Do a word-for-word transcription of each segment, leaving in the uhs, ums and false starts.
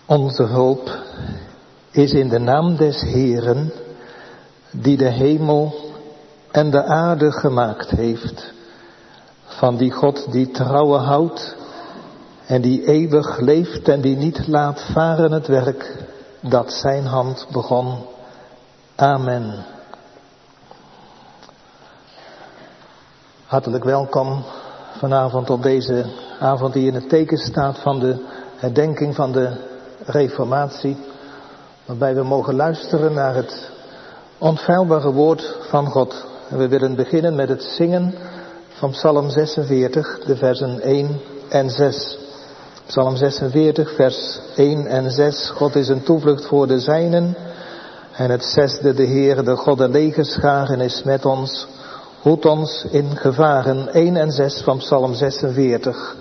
Onze hulp is in de naam des Heeren, die de hemel en de aarde gemaakt heeft, van die God die trouwen houdt en die eeuwig leeft en die niet laat varen het werk dat zijn hand begon. Amen. Hartelijk welkom vanavond op deze avond die in het teken staat van de herdenking van de Reformatie, waarbij we mogen luisteren naar het onfeilbare woord van God. En we willen beginnen met het zingen van Psalm zesenveertig, de versen één en zes. Psalm zesenveertig, vers één en zes. God is een toevlucht voor de zijnen. En het zesde, de Heer, de God der legerscharen, is met ons. Hoed ons in gevaren. één en zes van Psalm zesenveertig.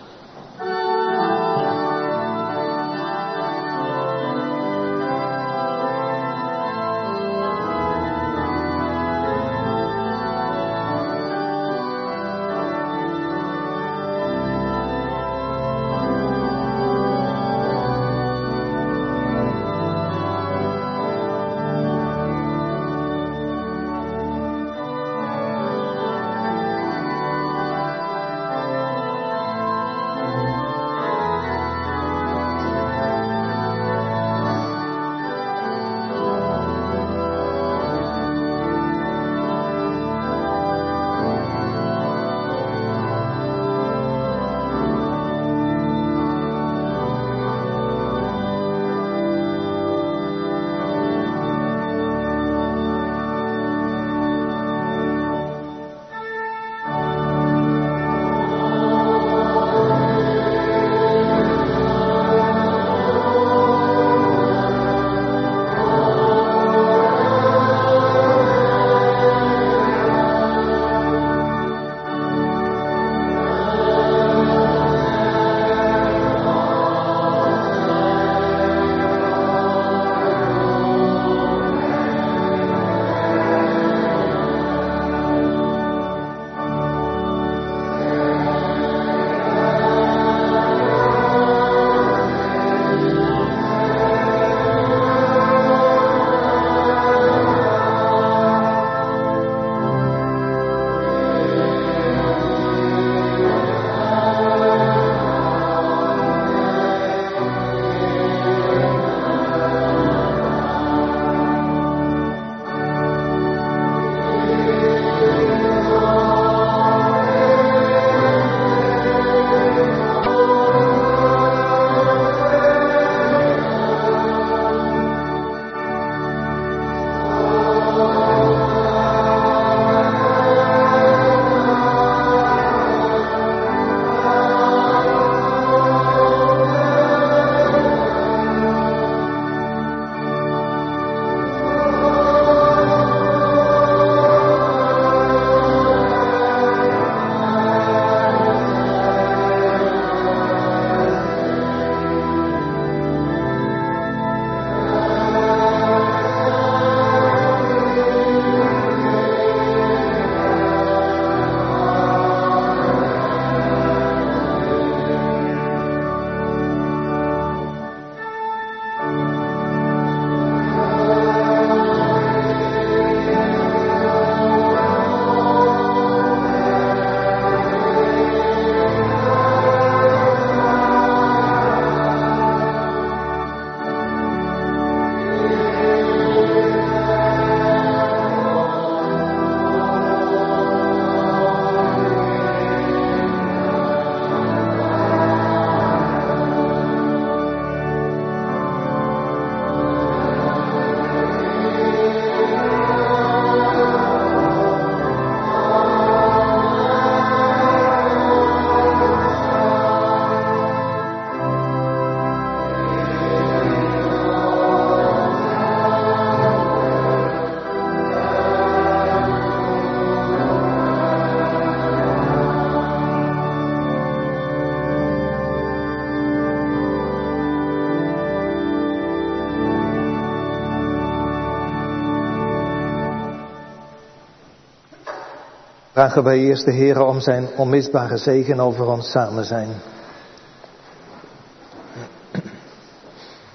Vragen wij eerst de Heere om zijn onmisbare zegen over ons samen zijn.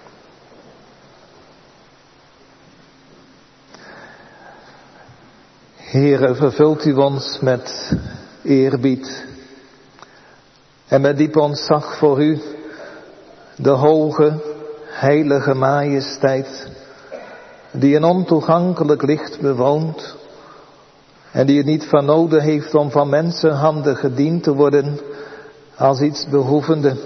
Heere, vervult u ons met eerbied en met diep ontzag voor u, de hoge, heilige majesteit, die een ontoegankelijk licht bewoont en die het niet van nodig heeft om van mensenhanden gediend te worden als iets behoevende.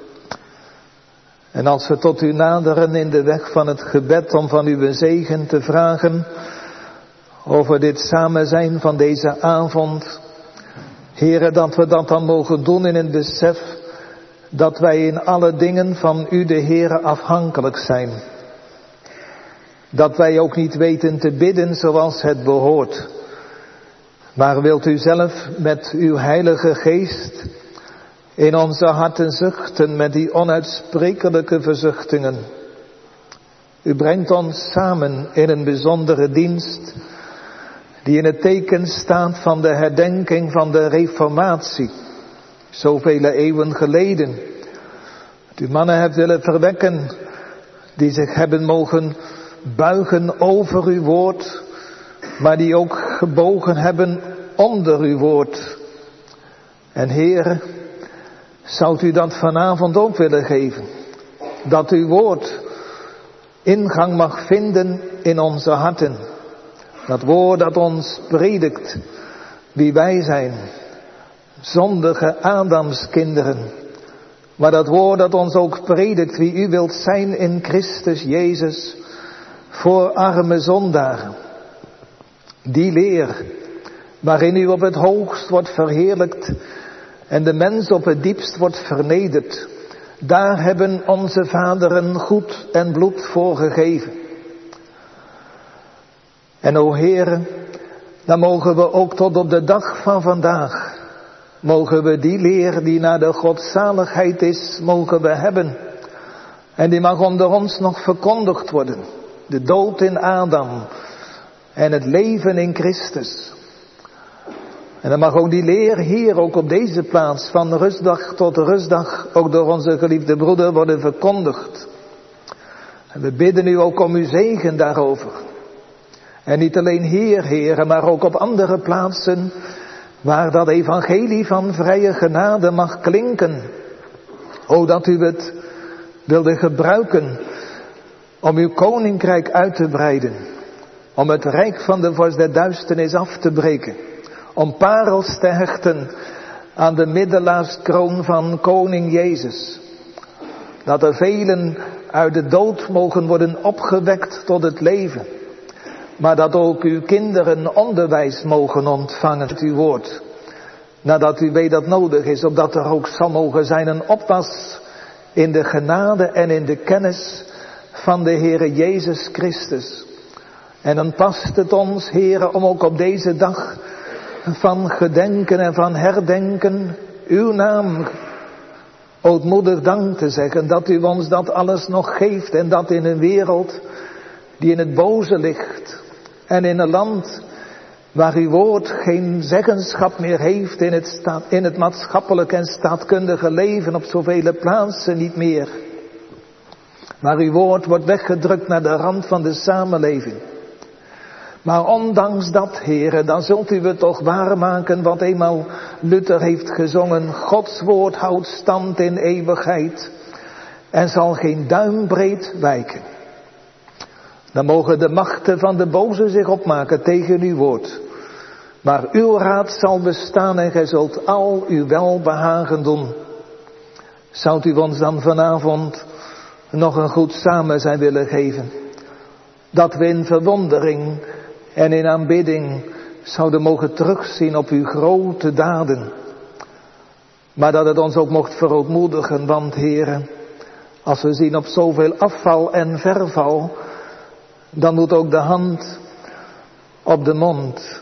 En als we tot u naderen in de weg van het gebed om van uw zegen te vragen over dit samen zijn van deze avond, Heere, dat we dat dan mogen doen in het besef dat wij in alle dingen van u, de Heere, afhankelijk zijn. Dat wij ook niet weten te bidden zoals het behoort. Maar wilt u zelf met uw heilige geest in onze harten zuchten met die onuitsprekelijke verzuchtingen. U brengt ons samen in een bijzondere dienst die in het teken staat van de herdenking van de Reformatie. Zoveel eeuwen geleden. Dat u mannen hebt willen verwekken die zich hebben mogen buigen over uw woord, maar die ook gebogen hebben onder uw woord. En Heere, zou u dat vanavond ook willen geven? Dat uw woord ingang mag vinden in onze harten. Dat woord dat ons predikt wie wij zijn. Zondige Adamskinderen. Maar dat woord dat ons ook predikt wie u wilt zijn in Christus Jezus voor arme zondaren. Die leer waarin u op het hoogst wordt verheerlijkt en de mens op het diepst wordt vernederd. Daar hebben onze vaderen goed en bloed voor gegeven. En o Heere, dan mogen we ook tot op de dag van vandaag, mogen we die leer die naar de godzaligheid is, mogen we hebben. En die mag onder ons nog verkondigd worden. De dood in Adam en het leven in Christus. En dan mag ook die leer hier, ook op deze plaats, van rustdag tot rustdag, ook door onze geliefde broeder worden verkondigd. En we bidden u ook om uw zegen daarover. En niet alleen hier, Heere, maar ook op andere plaatsen waar dat evangelie van vrije genade mag klinken. O, dat u het wilde gebruiken om uw koninkrijk uit te breiden. Om het rijk van de vorst der duisternis af te breken. Om parels te hechten aan de middelaarskroon van koning Jezus. Dat er velen uit de dood mogen worden opgewekt tot het leven. Maar dat ook uw kinderen onderwijs mogen ontvangen uit uw woord. Nadat u weet dat nodig is, opdat er ook zal mogen zijn een opwas in de genade en in de kennis van de Heere Jezus Christus. En dan past het ons, Heere, om ook op deze dag van gedenken en van herdenken uw naam ootmoedig dank te zeggen. Dat u ons dat alles nog geeft en dat in een wereld die in het boze ligt. En in een land waar uw woord geen zeggenschap meer heeft in het, sta- in het maatschappelijk en staatkundige leven op zoveel plaatsen niet meer. Maar uw woord wordt weggedrukt naar de rand van de samenleving. Maar ondanks dat, Heere, dan zult u het toch waarmaken wat eenmaal Luther heeft gezongen. Gods woord houdt stand in eeuwigheid en zal geen duimbreed wijken. Dan mogen de machten van de boze zich opmaken tegen uw woord. Maar uw raad zal bestaan en gij zult al uw welbehagen doen. Zoudt u ons dan vanavond nog een goed samen zijn willen geven? Dat we in verwondering en in aanbidding zouden mogen terugzien op uw grote daden. Maar dat het ons ook mocht verootmoedigen, want Heere, als we zien op zoveel afval en verval, dan moet ook de hand op de mond.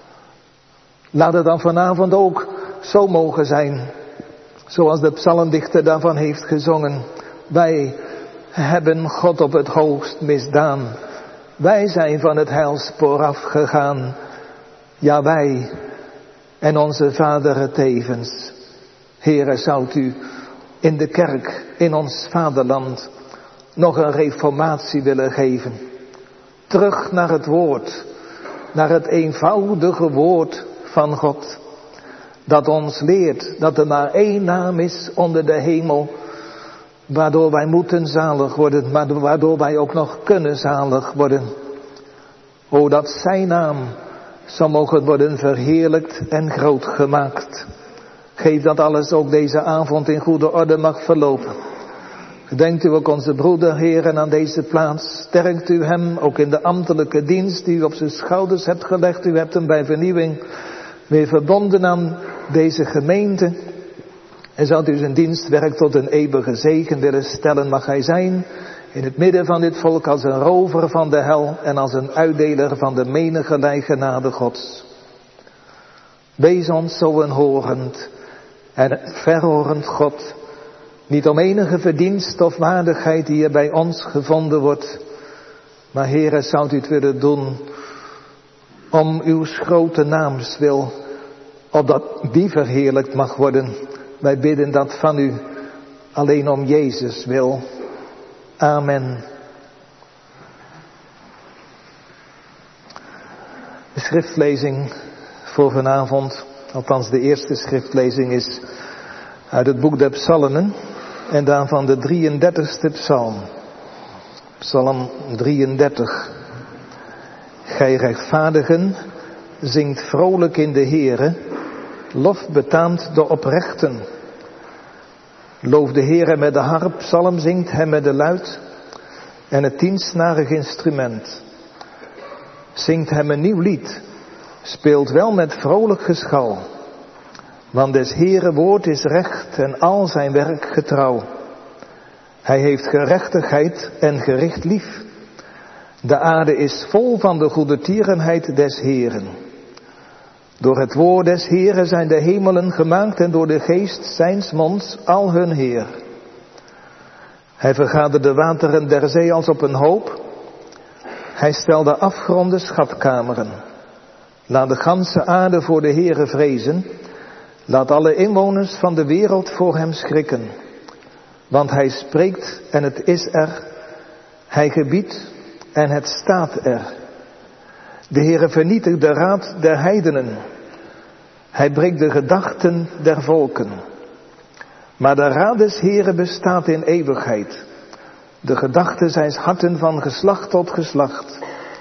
Laat het dan vanavond ook zo mogen zijn, zoals de psalmdichter daarvan heeft gezongen. Wij hebben God op het hoogst misdaan. Wij zijn van het heilspoor afgegaan. Ja, wij en onze vaderen tevens. Heere, zoudt u in de kerk, in ons vaderland, nog een reformatie willen geven. Terug naar het woord. naar het eenvoudige woord van God. Dat ons leert dat er maar één naam is onder de hemel, waardoor wij moeten zalig worden, maar waardoor wij ook nog kunnen zalig worden. O, dat zijn naam zou mogen worden verheerlijkt en groot gemaakt. Geef dat alles ook deze avond in goede orde mag verlopen. Gedenkt u ook onze broeder, heren, aan deze plaats. Sterkt u hem ook in de ambtelijke dienst die u op zijn schouders hebt gelegd. U hebt hem bij vernieuwing weer verbonden aan deze gemeente. En zou u zijn dienstwerk tot een eeuwige zegen willen stellen, mag hij zijn in het midden van dit volk als een rover van de hel en als een uitdeler van de menige genade Gods. Wees ons zo een horend en verhorend God, niet om enige verdienst of waardigheid die er bij ons gevonden wordt, maar Heere, zou u het willen doen om uw grote naams wil, opdat die verheerlijkt mag worden. Wij bidden dat van u, alleen om Jezus wil. Amen. De schriftlezing voor vanavond, althans de eerste schriftlezing, is uit het boek der Psalmen en daarvan de drieëndertigste psalm. Psalm drieëndertig. Gij rechtvaardigen, zingt vrolijk in de Heere, lof betaamt de oprechten. Loof de Heere met de harp, psalm zingt hem met de luit en het tiensnarig instrument. Zingt hem een nieuw lied, speelt wel met vrolijk geschal. Want des Heere woord is recht en al zijn werk getrouw. Hij heeft gerechtigheid en gericht lief. De aarde is vol van de goedertierenheid des Heeren. Door het woord des Heeren zijn de hemelen gemaakt en door de geest zijns monds al hun Heer. Hij vergaderde de wateren der zee als op een hoop. Hij stelde afgronden schatkameren. Laat de ganse aarde voor de Heere vrezen. Laat alle inwoners van de wereld voor hem schrikken. Want hij spreekt en het is er. Hij gebiedt en het staat er. De Heere vernietigt de raad der heidenen. Hij breekt de gedachten der volken. Maar de raad des Heere bestaat in eeuwigheid. De gedachten zijns harten van geslacht tot geslacht.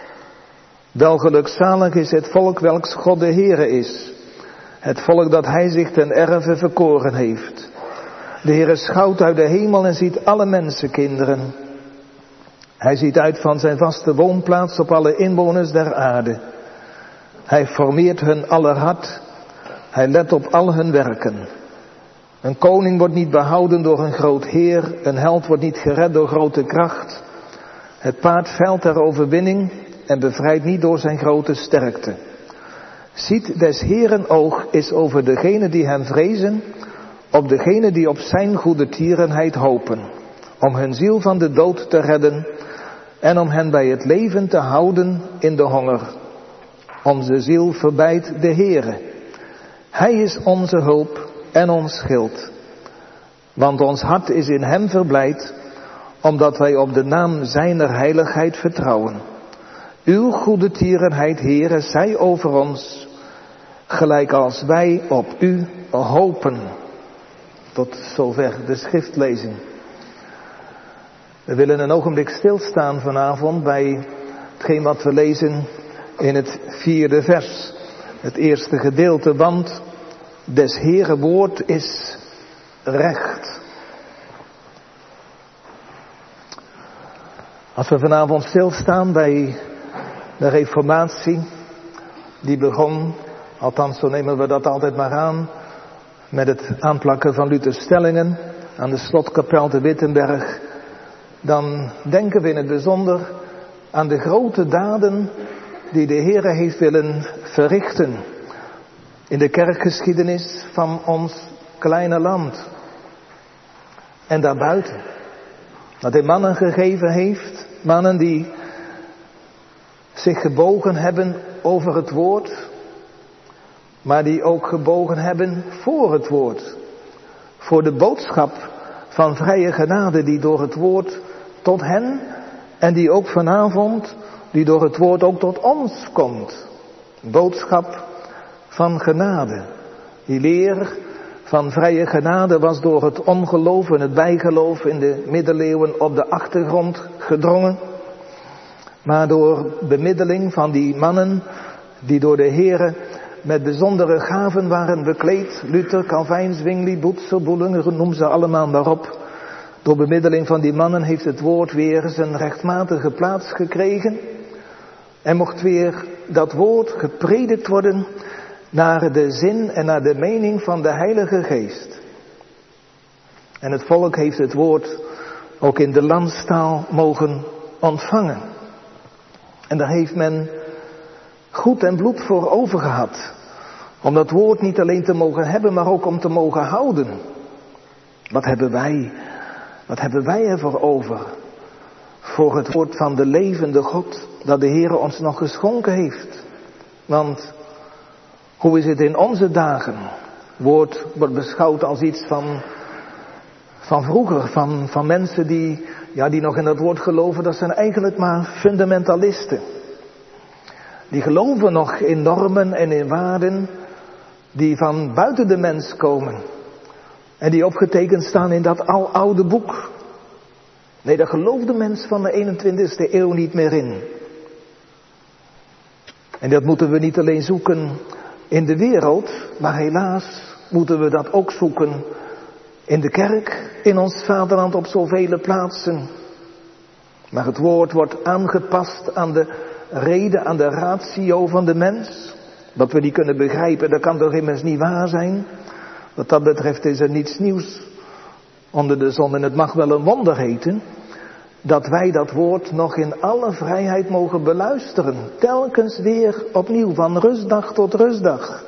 Wel gelukzalig is het volk welks God de Heere is. Het volk dat hij zich ten erve verkoren heeft. De Heere schouwt uit de hemel en ziet alle mensenkinderen. Hij ziet uit van zijn vaste woonplaats op alle inwoners der aarde. Hij formeert hun aller hart. Hij let op al hun werken. Een koning wordt niet behouden door een groot heer. Een held wordt niet gered door grote kracht. Het paard veilt ter overwinning en bevrijdt niet door zijn grote sterkte. Ziet des Heeren oog is over degenen die hem vrezen, op degenen die op zijn goedertierenheid hopen, om hun ziel van de dood te redden en om hen bij het leven te houden in de honger. Onze ziel verbijt de Heere. Hij is onze hulp en ons schild. Want ons hart is in hem verblijd, omdat wij op de naam zijner heiligheid vertrouwen. Uw goedertierenheid, Heere, zij over ons, gelijk als wij op u hopen. Tot zover de schriftlezing. We willen een ogenblik stilstaan vanavond bij hetgeen wat we lezen in het vierde vers. Het eerste gedeelte, want des Heere woord is recht. Als we vanavond stilstaan bij de reformatie, die begon, althans zo nemen we dat altijd maar aan, met het aanplakken van Luthers stellingen aan de slotkapel te Wittenberg, dan denken we in het bijzonder aan de grote daden die de Heere heeft willen verrichten in de kerkgeschiedenis van ons kleine land. En daarbuiten. Dat hij mannen gegeven heeft, mannen die zich gebogen hebben over het woord, maar die ook gebogen hebben voor het woord. Voor de boodschap van vrije genade die door het woord tot hen en die ook vanavond, die door het woord ook tot ons komt. Boodschap van genade. Die leer van vrije genade was door het ongeloof en het bijgeloof in de middeleeuwen op de achtergrond gedrongen. Maar door bemiddeling van die mannen die door de Here met bijzondere gaven waren bekleed. Luther, Calvijn, Zwingli, Boetser, Boelinger, noem ze allemaal maar op. Door bemiddeling van die mannen heeft het woord weer zijn rechtmatige plaats gekregen. En mocht weer dat woord gepredikt worden naar de zin en naar de mening van de Heilige Geest. En het volk heeft het woord ook in de landstaal mogen ontvangen. En daar heeft men goed en bloed voor over gehad. Om dat woord niet alleen te mogen hebben, maar ook om te mogen houden. Wat hebben wij, wat hebben wij ervoor over? Voor het woord van de levende God, dat de Heere ons nog geschonken heeft. Want hoe is het in onze dagen? Woord wordt beschouwd als iets van, van vroeger, van, van mensen die, ja, die nog in dat woord geloven. Dat zijn eigenlijk maar fundamentalisten. Die geloven nog in normen en in waarden die van buiten de mens komen. En die opgetekend staan in dat aloude boek. Nee, daar gelooft de mens van de eenentwintigste eeuw niet meer in. En dat moeten we niet alleen zoeken in de wereld, maar helaas moeten we dat ook zoeken in de kerk, in ons vaderland op zoveel plaatsen. Maar het woord wordt aangepast aan de reden, aan de ratio van de mens. Dat we die kunnen begrijpen, dat kan toch immers niet waar zijn. Wat dat betreft is er niets nieuws onder de zon. En het mag wel een wonder heten dat wij dat woord nog in alle vrijheid mogen beluisteren. Telkens weer opnieuw, van rustdag tot rustdag.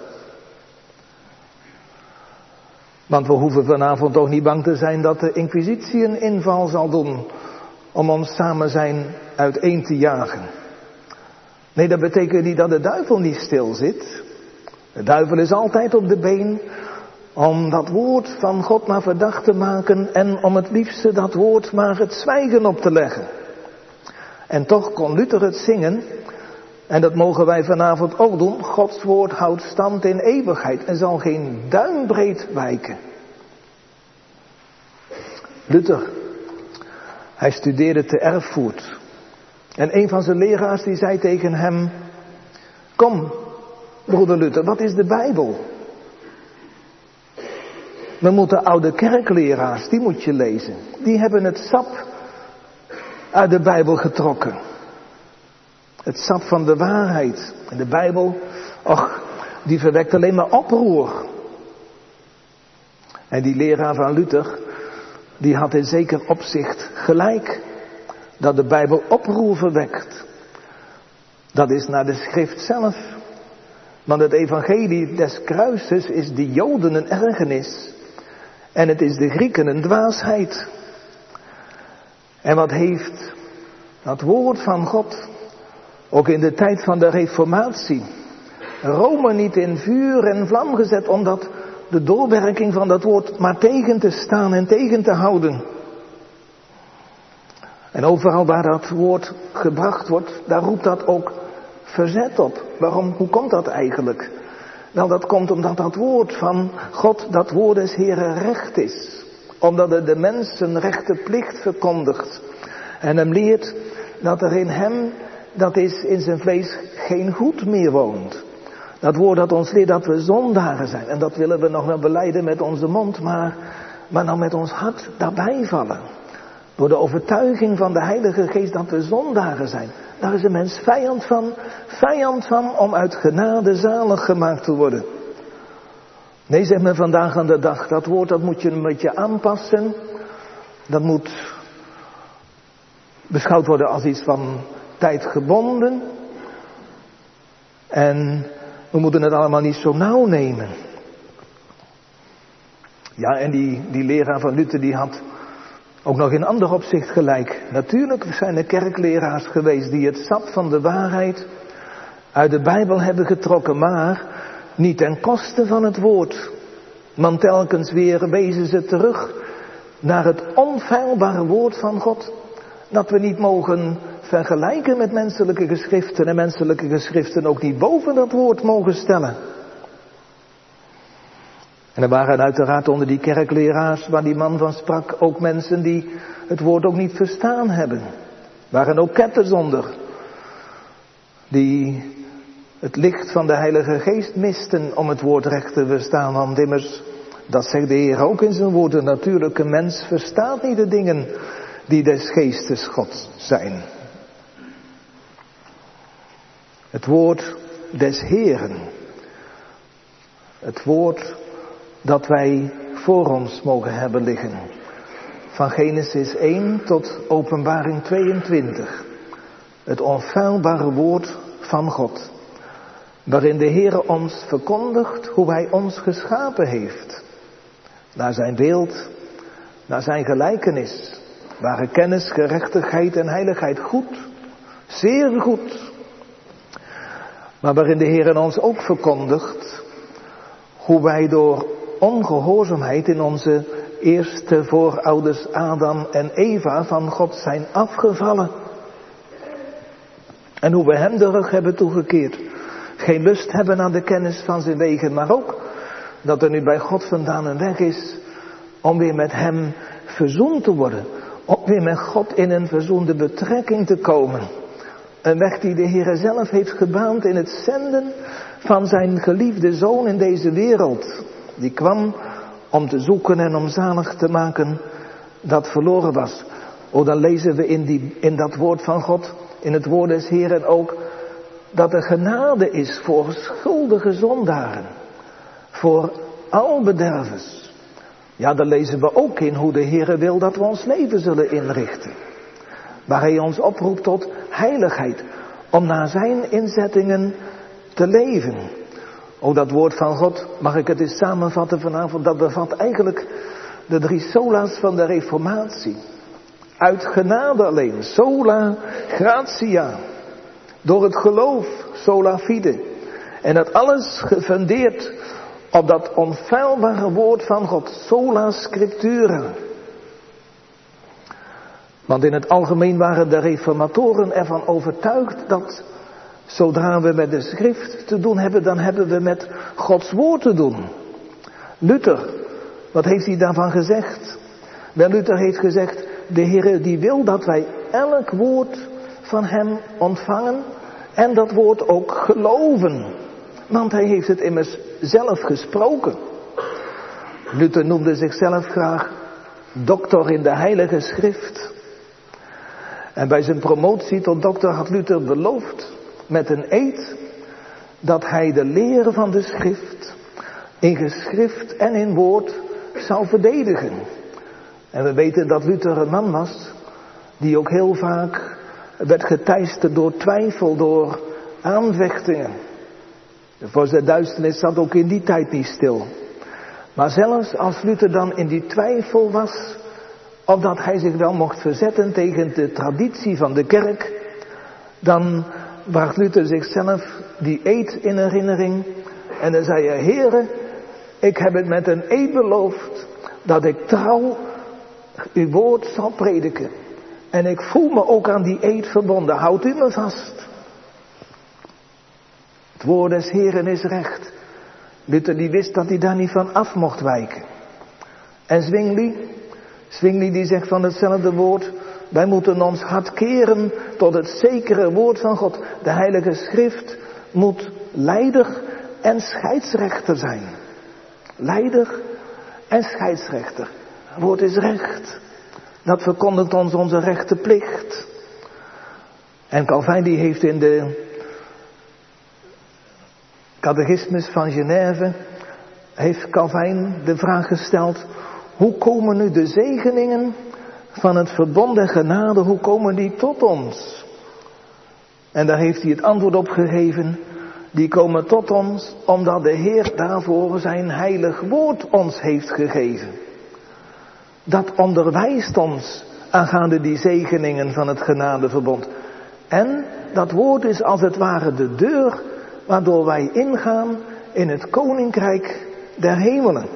Want we hoeven vanavond ook niet bang te zijn dat de inquisitie een inval zal doen om ons samen zijn uiteen te jagen. Nee, dat betekent niet dat de duivel niet stil zit. De duivel is altijd op de been om dat woord van God maar verdacht te maken en om het liefste dat woord maar het zwijgen op te leggen. En toch kon Luther het zingen, en dat mogen wij vanavond ook doen. Gods woord houdt stand in eeuwigheid en zal geen duimbreed wijken. Luther, hij studeerde te Erfurt. En een van zijn leraars die zei tegen hem: kom, broeder Luther, wat is de Bijbel? We moeten oude kerkleraars, die moet je lezen. Die hebben het sap uit de Bijbel getrokken. Het sap van de waarheid. En de Bijbel, och, die verwekt alleen maar oproer. En die leraar van Luther, die had in zeker opzicht gelijk. Dat de Bijbel oproer verwekt. Dat is naar de schrift zelf. Want het evangelie des kruises is de Joden een ergernis. En het is de Grieken een dwaasheid. En wat heeft dat woord van God, ook in de tijd van de Reformatie, Rome niet in vuur en vlam gezet om dat, de doorwerking van dat woord maar tegen te staan en tegen te houden. En overal waar dat woord gebracht wordt, daar roept dat ook verzet op. Waarom? Hoe komt dat eigenlijk? Wel, dat komt omdat dat woord van God, dat woord des Heren recht is. Omdat het de mens zijn rechte plicht verkondigt. En hem leert dat er in hem, dat is in zijn vlees, geen goed meer woont. Dat woord dat ons leert dat we zondaren zijn. En dat willen we nog wel belijden met onze mond, maar, maar nou met ons hart daarbij vallen. Door de overtuiging van de Heilige Geest dat we zondaren zijn. Daar is een mens vijand van, vijand van om uit genade zalig gemaakt te worden. Nee, zegt men vandaag aan de dag, dat woord dat moet je een beetje aanpassen. Dat moet beschouwd worden als iets van tijdgebonden. En we moeten het allemaal niet zo nauw nemen. Ja, en die, die leraar van Luther die had ook nog in ander opzicht gelijk. Natuurlijk zijn er kerkleraars geweest die het sap van de waarheid uit de Bijbel hebben getrokken, maar niet ten koste van het woord. Want telkens weer wezen ze terug naar het onfeilbare woord van God. Dat we niet mogen vergelijken met menselijke geschriften en menselijke geschriften ook niet boven dat woord mogen stellen. En er waren uiteraard onder die kerkleraars waar die man van sprak ook mensen die het woord ook niet verstaan hebben. Er waren ook ketters onder die het licht van de Heilige Geest misten om het woord recht te verstaan. Want immers, dat zegt de Heer ook in zijn woord, een natuurlijke mens verstaat niet de dingen die des geestes God zijn. Het woord des Heeren. Het woord dat wij voor ons mogen hebben liggen. Van Genesis één tot Openbaring tweeëntwintig. Het onfeilbare woord van God. Waarin de Heere ons verkondigt hoe Hij ons geschapen heeft. Naar zijn beeld, naar zijn gelijkenis. Ware kennis, gerechtigheid en heiligheid goed. Zeer goed. Maar waarin de Heere ons ook verkondigt hoe wij door ongehoorzaamheid in onze eerste voorouders Adam en Eva van God zijn afgevallen. En hoe we hem de rug hebben toegekeerd. Geen lust hebben aan de kennis van zijn wegen, maar ook dat er nu bij God vandaan een weg is om weer met hem verzoend te worden. Om weer met God in een verzoende betrekking te komen. Een weg die de Heere zelf heeft gebaand in het zenden van zijn geliefde Zoon in deze wereld. Die kwam om te zoeken en om zalig te maken dat verloren was. Oh, dan lezen we in, die, in dat woord van God, in het woord des Heeren ook, dat er genade is voor schuldige zondaren. Voor al bedervers. Ja, daar lezen we ook in hoe de Heere wil dat we ons leven zullen inrichten. Waar hij ons oproept tot heiligheid. Om naar zijn inzettingen te leven. O, dat woord van God, mag ik het eens samenvatten vanavond, dat bevat eigenlijk de drie sola's van de Reformatie. Uit genade alleen, sola gratia. Door het geloof, sola fide. En dat alles gefundeerd op dat onfeilbare woord van God, sola scriptura. Want in het algemeen waren de reformatoren ervan overtuigd dat zodra we met de schrift te doen hebben, dan hebben we met Gods woord te doen. Luther, wat heeft hij daarvan gezegd? Wel, Luther heeft gezegd, de Heer die wil dat wij elk woord van hem ontvangen en dat woord ook geloven. Want hij heeft het immers zelf gesproken. Luther noemde zichzelf graag doctor in de Heilige Schrift. En bij zijn promotie tot dokter had Luther beloofd met een eed dat hij de leren van de schrift in geschrift en in woord zou verdedigen. En we weten dat Luther een man was die ook heel vaak werd geteisterd door twijfel, door aanvechtingen. Voor zijn duisternis zat ook in die tijd niet stil. Maar zelfs als Luther dan in die twijfel was, opdat hij zich wel mocht verzetten tegen de traditie van de kerk, dan bracht Luther zichzelf die eed in herinnering. En dan zei hij, Heere, ik heb het met een eed beloofd dat ik trouw uw woord zal prediken. En ik voel me ook aan die eed verbonden. Houdt u me vast. Het woord des Heeren is recht. Luther die wist dat hij daar niet van af mocht wijken. En Zwingli, Zwingli die zegt van hetzelfde woord, wij moeten ons hart keren tot het zekere woord van God. De Heilige Schrift moet leider en scheidsrechter zijn. Leider en scheidsrechter. Het woord is recht. Dat verkondigt ons onze rechte plicht. En Calvijn die heeft in de catechismus van Genève, heeft Calvijn de vraag gesteld, hoe komen nu de zegeningen van het verbond en genade, hoe komen die tot ons? En daar heeft hij het antwoord op gegeven, die komen tot ons omdat de Heer daarvoor zijn heilig woord ons heeft gegeven. Dat onderwijst ons aangaande die zegeningen van het genadeverbond. En dat woord is als het ware de deur waardoor wij ingaan in het koninkrijk der hemelen.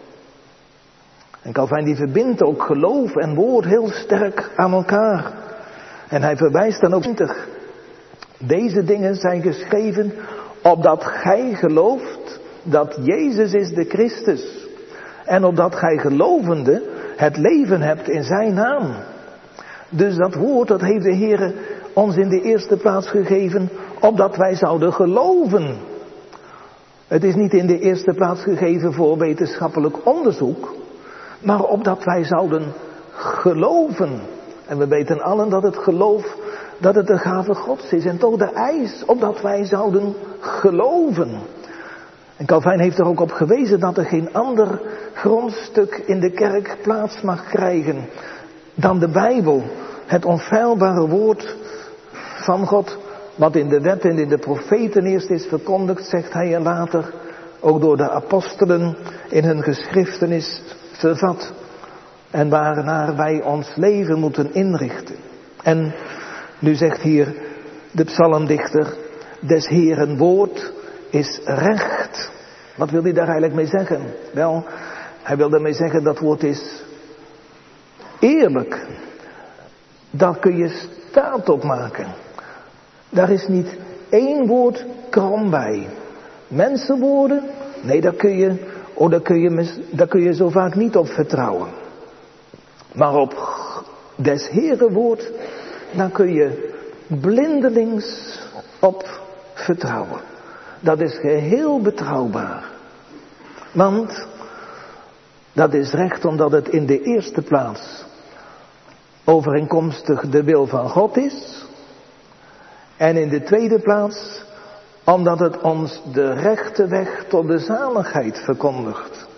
En Calvijn die verbindt ook geloof en woord heel sterk aan elkaar. En hij verwijst dan ook twintig. Deze dingen zijn geschreven opdat gij gelooft dat Jezus is de Christus. En opdat gij gelovende het leven hebt in zijn naam. Dus dat woord, dat heeft de Heer ons in de eerste plaats gegeven, opdat wij zouden geloven. Het is niet in de eerste plaats gegeven voor wetenschappelijk onderzoek, maar opdat wij zouden geloven. En we weten allen dat het geloof, dat het de gave Gods is. En toch de eis, opdat wij zouden geloven. En Calvijn heeft er ook op gewezen dat er geen ander grondstuk in de kerk plaats mag krijgen dan de Bijbel. Het onfeilbare woord van God, wat in de wet en in de profeten eerst is verkondigd, zegt hij, en later ook door de apostelen in hun geschriften is vervat. En waarnaar wij ons leven moeten inrichten. En nu zegt hier de psalmdichter, des Heeren woord is recht. Wat wil hij daar eigenlijk mee zeggen? Wel, hij wil daarmee zeggen dat woord is eerlijk. Daar kun je staat op maken. Daar is niet één woord krom bij. Mensenwoorden, nee, daar kun je, oh, daar kun je, daar kun je zo vaak niet op vertrouwen. Maar op des Heeren woord, daar kun je blindelings op vertrouwen. Dat is geheel betrouwbaar. Want dat is recht omdat het in de eerste plaats overeenkomstig de wil van God is. En in de tweede plaats omdat het ons de rechte weg tot de zaligheid verkondigt.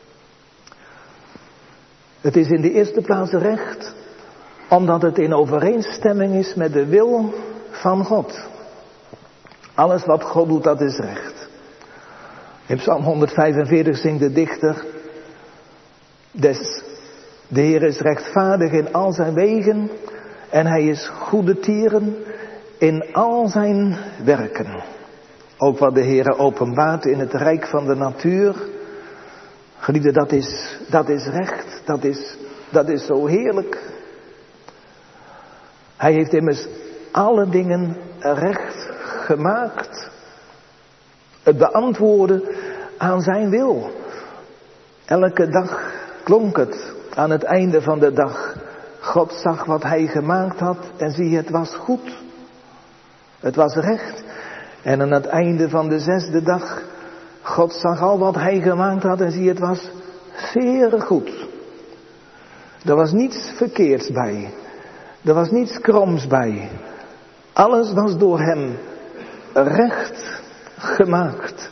Het is in de eerste plaats recht omdat het in overeenstemming is met de wil van God. Alles wat God doet, dat is recht. In Psalm honderdvijfenveertig zingt de dichter, des, de Heer is rechtvaardig in al zijn wegen en hij is goede tieren in al zijn werken. Ook wat de Heer openbaart in het rijk van de natuur. Geliefde, dat is, dat is recht, dat is, dat is zo heerlijk. Hij heeft immers alle dingen recht gemaakt. Het beantwoorden aan zijn wil. Elke dag klonk het aan het einde van de dag. God zag wat hij gemaakt had en zie, het was goed. Het was recht. En aan het einde van de zesde dag, God zag al wat hij gemaakt had en zie, het was zeer goed. Er was niets verkeerds bij. Er was niets kroms bij. Alles was door hem recht gemaakt.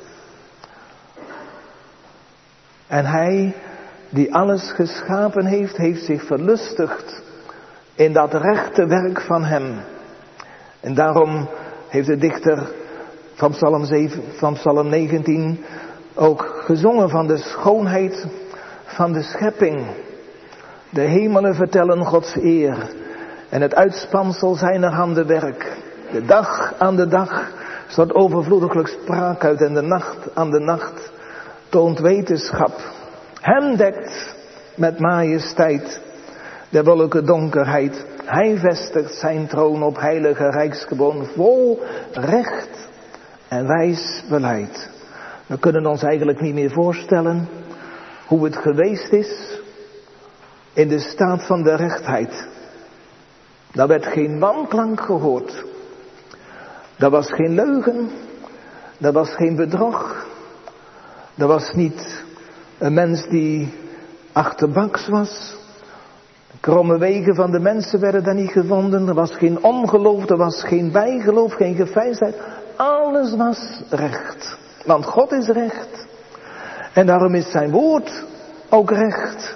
En hij, die alles geschapen heeft, heeft zich verlustigd in dat rechte werk van hem. En daarom heeft de dichter van Psalm, zeven, van Psalm negentien ook gezongen van de schoonheid van de schepping. De hemelen vertellen Gods eer en het uitspansel zijner handen werk. De dag aan de dag stort overvloediglijk spraak uit en de nacht aan de nacht toont wetenschap. Hem dekt met majesteit de wolken donkerheid. Hij vestigt zijn troon op heilige rijksgebouwen vol recht en wijs beleid. We kunnen ons eigenlijk niet meer voorstellen hoe het geweest is in de staat van de rechtheid. Daar werd geen wanklank gehoord. Daar was geen leugen. Daar was geen bedrog. Er was niet een mens die achterbaks was. Kromme wegen van de mensen werden daar niet gevonden. Er was geen ongeloof, er was geen bijgeloof, geen geveinsdheid. Alles was recht. Want God is recht. En daarom is zijn woord ook recht.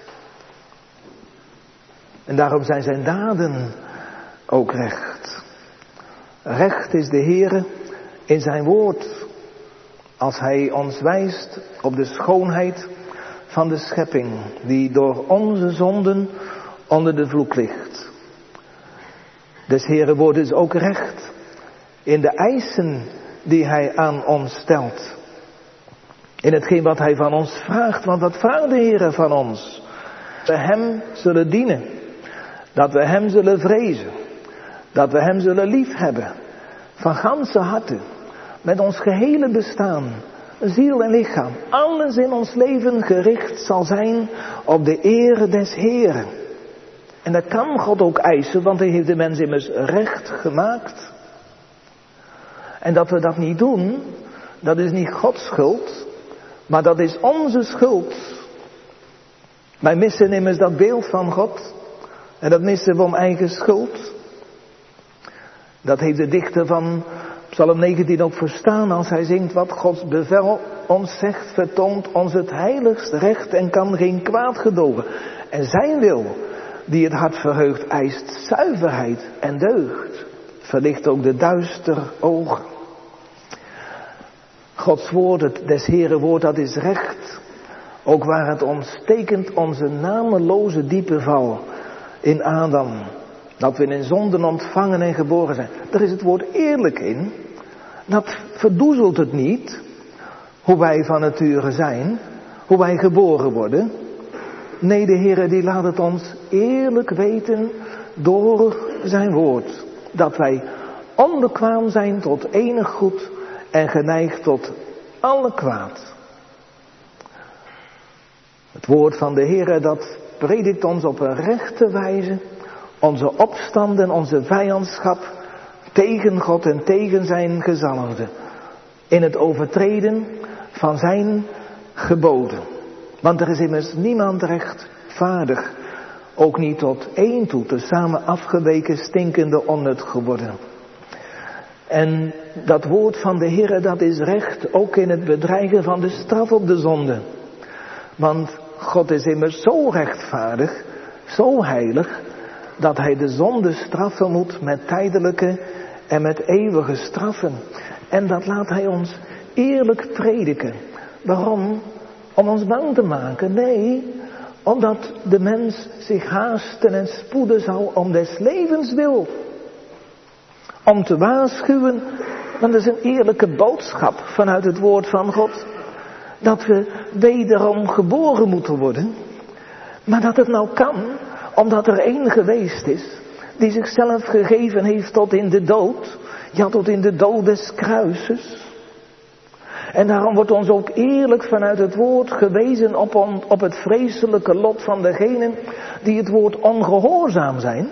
En daarom zijn zijn daden ook recht. Recht is de Heere in zijn woord. Als hij ons wijst op de schoonheid van de schepping. Die door onze zonden onder de vloek ligt. Des Heere woord is ook recht in de eisen die hij aan ons stelt. In hetgeen wat hij van ons vraagt. Want wat vraagt de Heere van ons? Dat we hem zullen dienen. Dat we hem zullen vrezen. Dat we hem zullen liefhebben. Van ganse harte. Met ons gehele bestaan. Ziel en lichaam. Alles in ons leven gericht zal zijn op de ere des Heeren. En dat kan God ook eisen, want hij heeft de mens immers recht gemaakt. En dat we dat niet doen, dat is niet Gods schuld, maar dat is onze schuld. Wij missen immers dat beeld van God. En dat missen we om eigen schuld. Dat heeft de dichter van Psalm negentien ook verstaan als hij zingt wat Gods bevel ons zegt, vertoont ons het heiligst recht en kan geen kwaad gedogen. En zijn wil, die het hart verheugt, eist zuiverheid en deugd. Verlicht ook de duister ogen. Gods woord, het des Heeren woord, dat is recht. Ook waar het ons tekent onze nameloze diepe val in Adam. Dat we in zonden ontvangen en geboren zijn. Daar is het woord eerlijk in. Dat verdoezelt het niet. Hoe wij van nature zijn. Hoe wij geboren worden. Nee, de Heere die laat het ons eerlijk weten door zijn woord. Dat wij onbekwaam zijn tot enig goed en geneigd tot alle kwaad. Het woord van de Heere dat predikt ons op een rechte wijze onze opstand en onze vijandschap tegen God en tegen zijn gezalfde. In het overtreden van zijn geboden. Want er is immers niemand rechtvaardig. Ook niet tot één toe, tezamen afgeweken, stinkende onnut geworden. En dat woord van de Heere dat is recht ook in het bedreigen van de straf op de zonde. Want God is immers zo rechtvaardig, zo heilig, dat hij de zonde straffen moet met tijdelijke en met eeuwige straffen. En dat laat hij ons eerlijk prediken. Waarom? Om ons bang te maken? Nee, omdat de mens zich haasten en spoeden zou om des levens wil. Om te waarschuwen, want dat is een eerlijke boodschap vanuit het woord van God. Dat we wederom geboren moeten worden. Maar dat het nou kan, omdat er één geweest is, die zichzelf gegeven heeft tot in de dood. Ja, tot in de dood des kruises. En daarom wordt ons ook eerlijk vanuit het woord gewezen op, on, op het vreselijke lot van degenen die het woord ongehoorzaam zijn.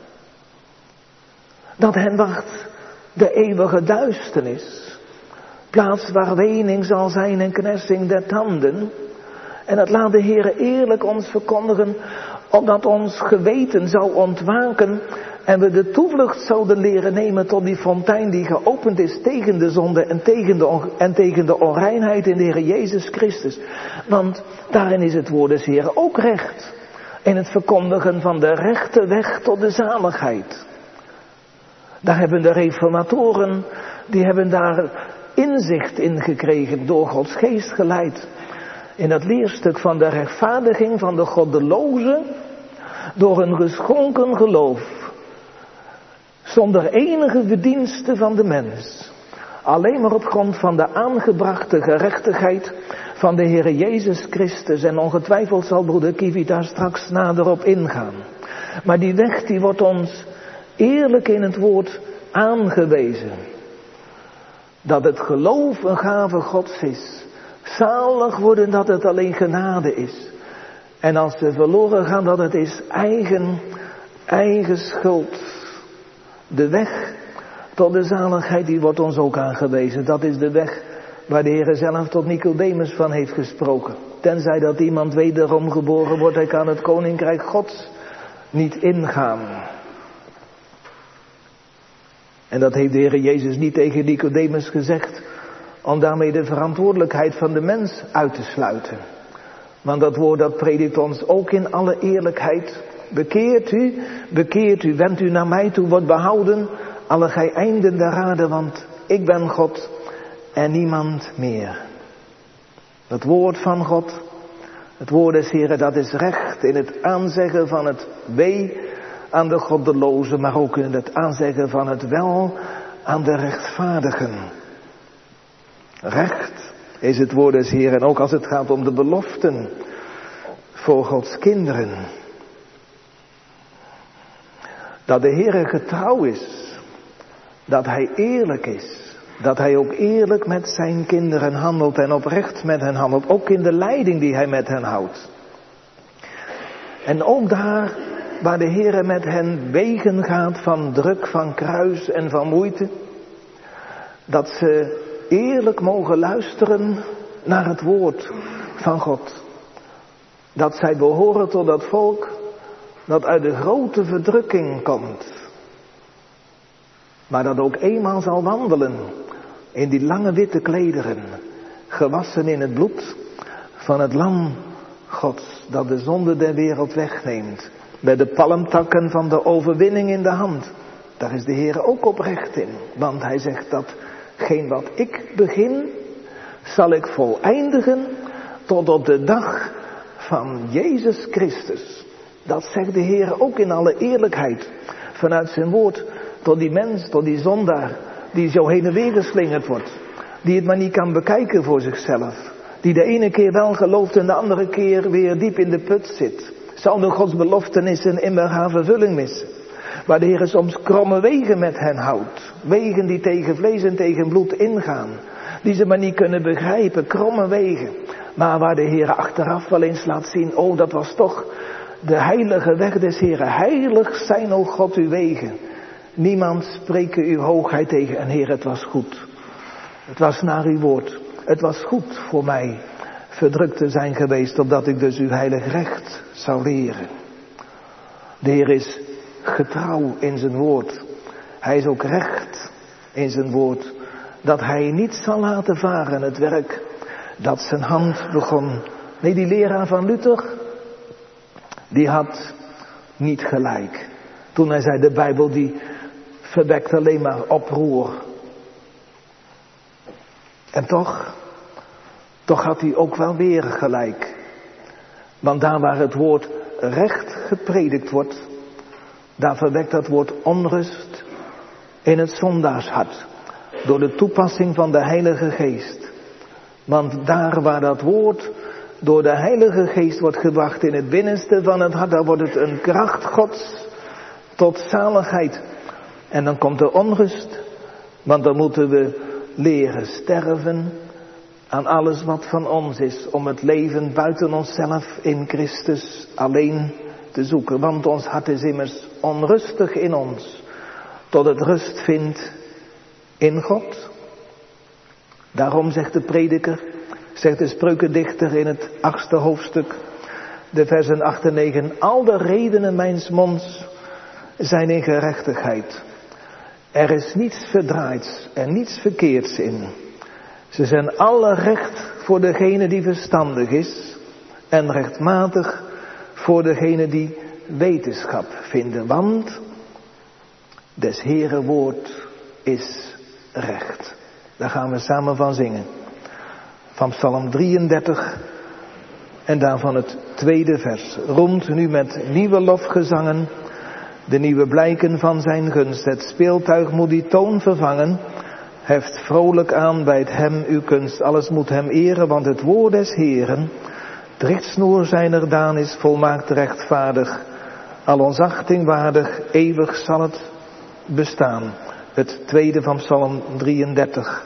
Dat hen wacht de eeuwige duisternis. Plaats waar wening zal zijn en knersing der tanden. En dat laat de Heere eerlijk ons verkondigen, opdat ons geweten zou ontwaken en we de toevlucht zouden leren nemen tot die fontein die geopend is tegen de zonde en tegen de, on- en tegen de onreinheid in de Heer Jezus Christus. Want daarin is het woord des Heeren ook recht. In het verkondigen van de rechte weg tot de zaligheid. Daar hebben de reformatoren, die hebben daar inzicht in gekregen, door Gods geest geleid. In dat leerstuk van de rechtvaardiging van de goddelozen, door een geschonken geloof. Zonder enige verdienste van de mens. Alleen maar op grond van de aangebrachte gerechtigheid van de Heer Jezus Christus. En ongetwijfeld zal broeder Kivi daar straks nader op ingaan. Maar die weg die wordt ons eerlijk in het woord aangewezen. Dat het geloof een gave Gods is. Zalig worden dat het alleen genade is. En als we verloren gaan dat het is eigen, eigen schuld. De weg tot de zaligheid die wordt ons ook aangewezen. Dat is de weg waar de Heer zelf tot Nicodemus van heeft gesproken. Tenzij dat iemand wederom geboren wordt, hij kan het koninkrijk Gods niet ingaan. En dat heeft de Heer Jezus niet tegen Nicodemus gezegd, om daarmee de verantwoordelijkheid van de mens uit te sluiten. Want dat woord dat predikt ons ook in alle eerlijkheid. Bekeert u, bekeert u, wendt u naar mij toe, wordt behouden, alle gij einden der aarde, want ik ben God en niemand meer. Het woord van God, het woord des Heeren, dat is recht in het aanzeggen van het wee aan de goddelozen, maar ook in het aanzeggen van het wel aan de rechtvaardigen. Recht is het woord des Heeren, ook als het gaat om de beloften voor Gods kinderen. Dat de Heere getrouw is. Dat Hij eerlijk is. Dat Hij ook eerlijk met zijn kinderen handelt en oprecht met hen handelt. Ook in de leiding die Hij met hen houdt. En ook daar waar de Heere met hen wegen gaat van druk, van kruis en van moeite. Dat ze eerlijk mogen luisteren naar het woord van God. Dat zij behoren tot dat volk dat uit de grote verdrukking komt. Maar dat ook eenmaal zal wandelen in die lange witte klederen. Gewassen in het bloed van het lam Gods dat de zonde der wereld wegneemt. Met de palmtakken van de overwinning in de hand. Daar is de Heer ook oprecht in. Want hij zegt dat geen wat ik begin zal ik voleindigen tot op de dag van Jezus Christus. Dat zegt de Heer ook in alle eerlijkheid. Vanuit zijn woord tot die mens, tot die zondaar. Die zo heen en weer geslingerd wordt. Die het maar niet kan bekijken voor zichzelf. Die de ene keer wel gelooft en de andere keer weer diep in de put zit. Zal de Gods beloftenissen immer haar vervulling missen. Waar de Heer soms kromme wegen met hen houdt. Wegen die tegen vlees en tegen bloed ingaan. Die ze maar niet kunnen begrijpen, kromme wegen. Maar waar de Heer achteraf wel eens laat zien, oh dat was toch de heilige weg des Heeren. Heilig zijn, o God, uw wegen. Niemand spreken uw hoogheid tegen. En Heer, het was goed. Het was naar uw woord. Het was goed voor mij verdrukt te zijn geweest, opdat ik dus uw heilig recht zou leren. De Heer is getrouw in zijn woord. Hij is ook recht in zijn woord. Dat hij niet zal laten varen het werk dat zijn hand begon. Nee, die leraar van Luther, die had niet gelijk. Toen hij zei, de Bijbel die verwekt alleen maar oproer. En toch, toch had hij ook wel weer gelijk. Want daar waar het woord recht gepredikt wordt, daar verwekt dat woord onrust in het zondaarshart. Door de toepassing van de Heilige Geest. Want daar waar dat woord door de Heilige Geest wordt gebracht in het binnenste van het hart, daar wordt het een kracht Gods tot zaligheid. En dan komt er onrust, want dan moeten we leren sterven aan alles wat van ons is, om het leven buiten onszelf in Christus alleen te zoeken. Want ons hart is immers onrustig in ons, tot het rust vindt in God. Daarom zegt de prediker, zegt de spreukendichter in het achtste hoofdstuk, de versen acht en negen, al de redenen mijns monds zijn in gerechtigheid. Er is niets verdraaids en niets verkeerds in. Ze zijn alle recht voor degene die verstandig is en rechtmatig voor degene die wetenschap vinden. Want des Heere woord is recht. Daar gaan we samen van zingen. Van Psalm drieëndertig en daarvan het tweede vers. Roemt nu met nieuwe lofgezangen de nieuwe blijken van zijn gunst. Het speeltuig moet die toon vervangen. Heft vrolijk aan bij het hem uw kunst. Alles moet hem eren, want het woord des Heeren, het richtsnoer zijner daan is volmaakt rechtvaardig. Al ons achting waardig, eeuwig zal het bestaan. Het tweede van Psalm drieëndertig.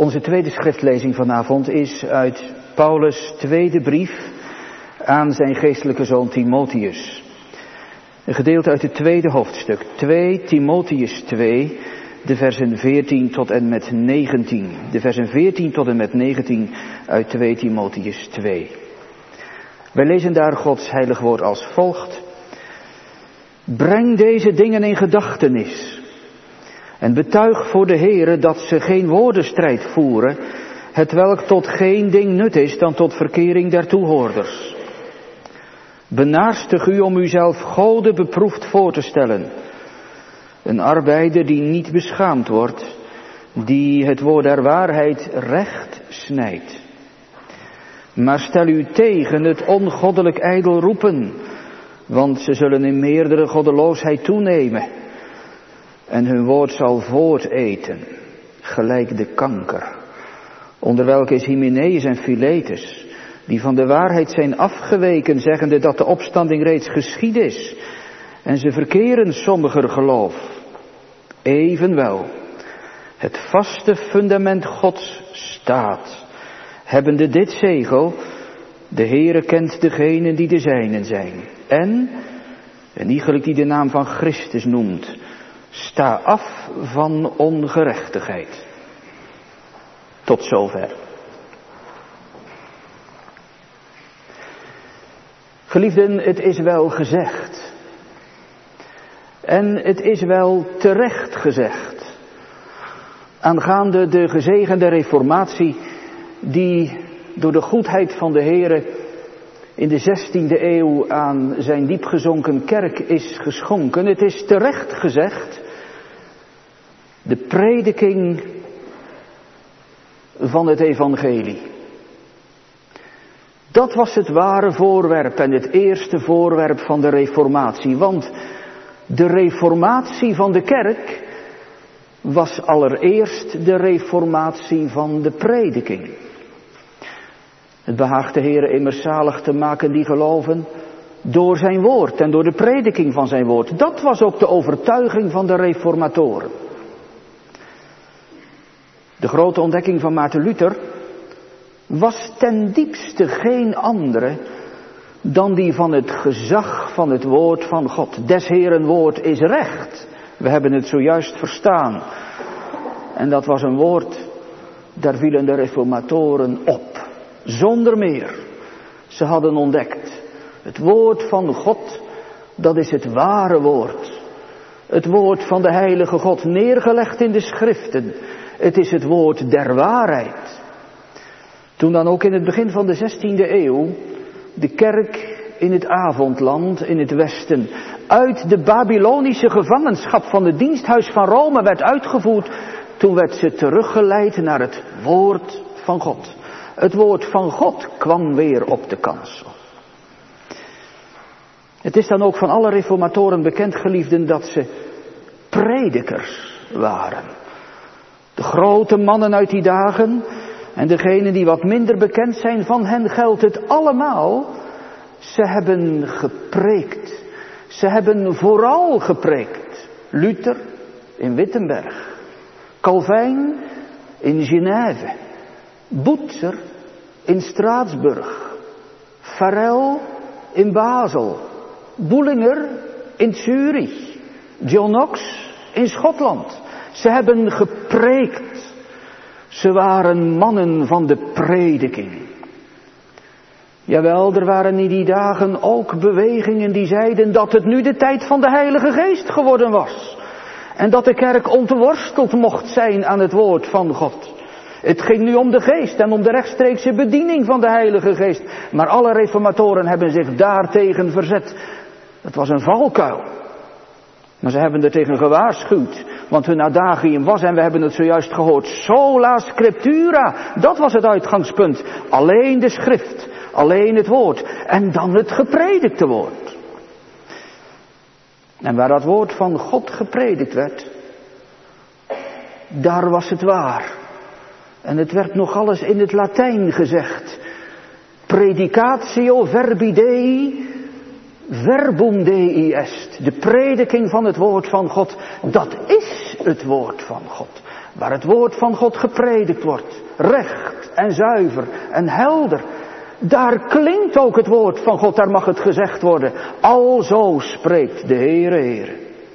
Onze tweede schriftlezing vanavond is uit Paulus' tweede brief aan zijn geestelijke zoon Timotheus. Een gedeelte uit het tweede hoofdstuk, twee Timotheus twee, de versen veertien tot en met negentien. De versen veertien tot en met negentien uit twee Timotheus twee. Wij lezen daar Gods heilig woord als volgt. Breng deze dingen in gedachtenis. En betuig voor de Heere dat ze geen woordenstrijd voeren, hetwelk tot geen ding nut is dan tot verkering der toehoorders. Benaarstig u om uzelf Gode beproefd voor te stellen. Een arbeider die niet beschaamd wordt, die het woord der waarheid recht snijdt. Maar stel u tegen het ongoddelijk ijdel roepen, want ze zullen in meerdere goddeloosheid toenemen. En hun woord zal voorteten, gelijk de kanker. Onder welke is Hymenaeus en Philetus, die van de waarheid zijn afgeweken, zeggende dat de opstanding reeds geschied is. En ze verkeren sommiger geloof. Evenwel, het vaste fundament Gods staat, hebbende dit zegel, de Heere kent degenen die de zijnen zijn. En, en iegelijk die de naam van Christus noemt, sta af van ongerechtigheid. Tot zover. Geliefden, het is wel gezegd. En het is wel terecht gezegd. Aangaande de gezegende reformatie die door de goedheid van de Heere in de zestiende eeuw aan zijn diepgezonken kerk is geschonken. Het is terecht gezegd, de prediking van het evangelie. Dat was het ware voorwerp en het eerste voorwerp van de reformatie. Want de reformatie van de kerk was allereerst de reformatie van de prediking. Het behaagt de Heere immers zalig te maken die geloven door zijn woord en door de prediking van zijn woord. Dat was ook de overtuiging van de reformatoren. De grote ontdekking van Maarten Luther was ten diepste geen andere dan die van het gezag van het woord van God. Des Heeren woord is recht. We hebben het zojuist verstaan. En dat was een woord, daar vielen de reformatoren op. Zonder meer. Ze hadden ontdekt. Het woord van God, dat is het ware woord. Het woord van de heilige God, neergelegd in de schriften. Het is het woord der waarheid. Toen dan ook in het begin van de zestiende eeuw de kerk in het avondland, in het westen, uit de Babylonische gevangenschap van het diensthuis van Rome werd uitgevoerd, toen werd ze teruggeleid naar het woord van God. Het woord van God kwam weer op de kansel. Het is dan ook van alle reformatoren bekend, geliefden, dat ze predikers waren. De grote mannen uit die dagen en degenen die wat minder bekend zijn, van hen geldt het allemaal. Ze hebben gepreekt. Ze hebben vooral gepreekt. Luther in Wittenberg. Calvijn in Genève. Boetser in Straatsburg. Farel in Basel. Boelinger in Zurich. John Knox in Schotland. Ze hebben gepreekt. Ze waren mannen van de prediking. Jawel, er waren in die dagen ook bewegingen die zeiden dat het nu de tijd van de Heilige Geest geworden was. En dat de kerk ontworsteld mocht zijn aan het woord van God. Het ging nu om de geest en om de rechtstreekse bediening van de Heilige Geest. Maar alle reformatoren hebben zich daartegen verzet. Het was een valkuil. Maar ze hebben er tegen gewaarschuwd. Want hun adagium was, en we hebben het zojuist gehoord, sola scriptura. Dat was het uitgangspunt. Alleen de schrift. Alleen het woord. En dan het gepredikte woord. En waar dat woord van God gepredikt werd, daar was het waar. En het werd nog alles in het Latijn gezegd. Predicatio verbi Dei verbum Dei est, de prediking van het woord van God, dat is het woord van God. Waar het woord van God gepredikt wordt, recht en zuiver en helder, daar klinkt ook het woord van God, daar mag het gezegd worden. Alzo spreekt de Heere, Heere.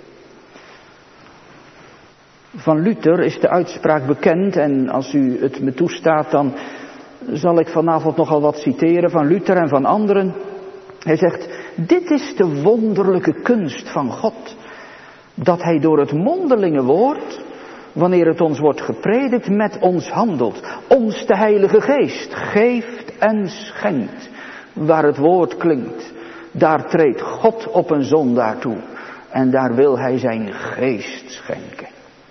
Van Luther is de uitspraak bekend en als u het me toestaat dan zal ik vanavond nogal wat citeren van Luther en van anderen. Hij zegt, dit is de wonderlijke kunst van God, dat hij door het mondelinge woord, wanneer het ons wordt gepredikt, met ons handelt, ons de Heilige Geest geeft en schenkt. Waar het woord klinkt, daar treedt God op een zondaar toe en daar wil hij zijn geest schenken.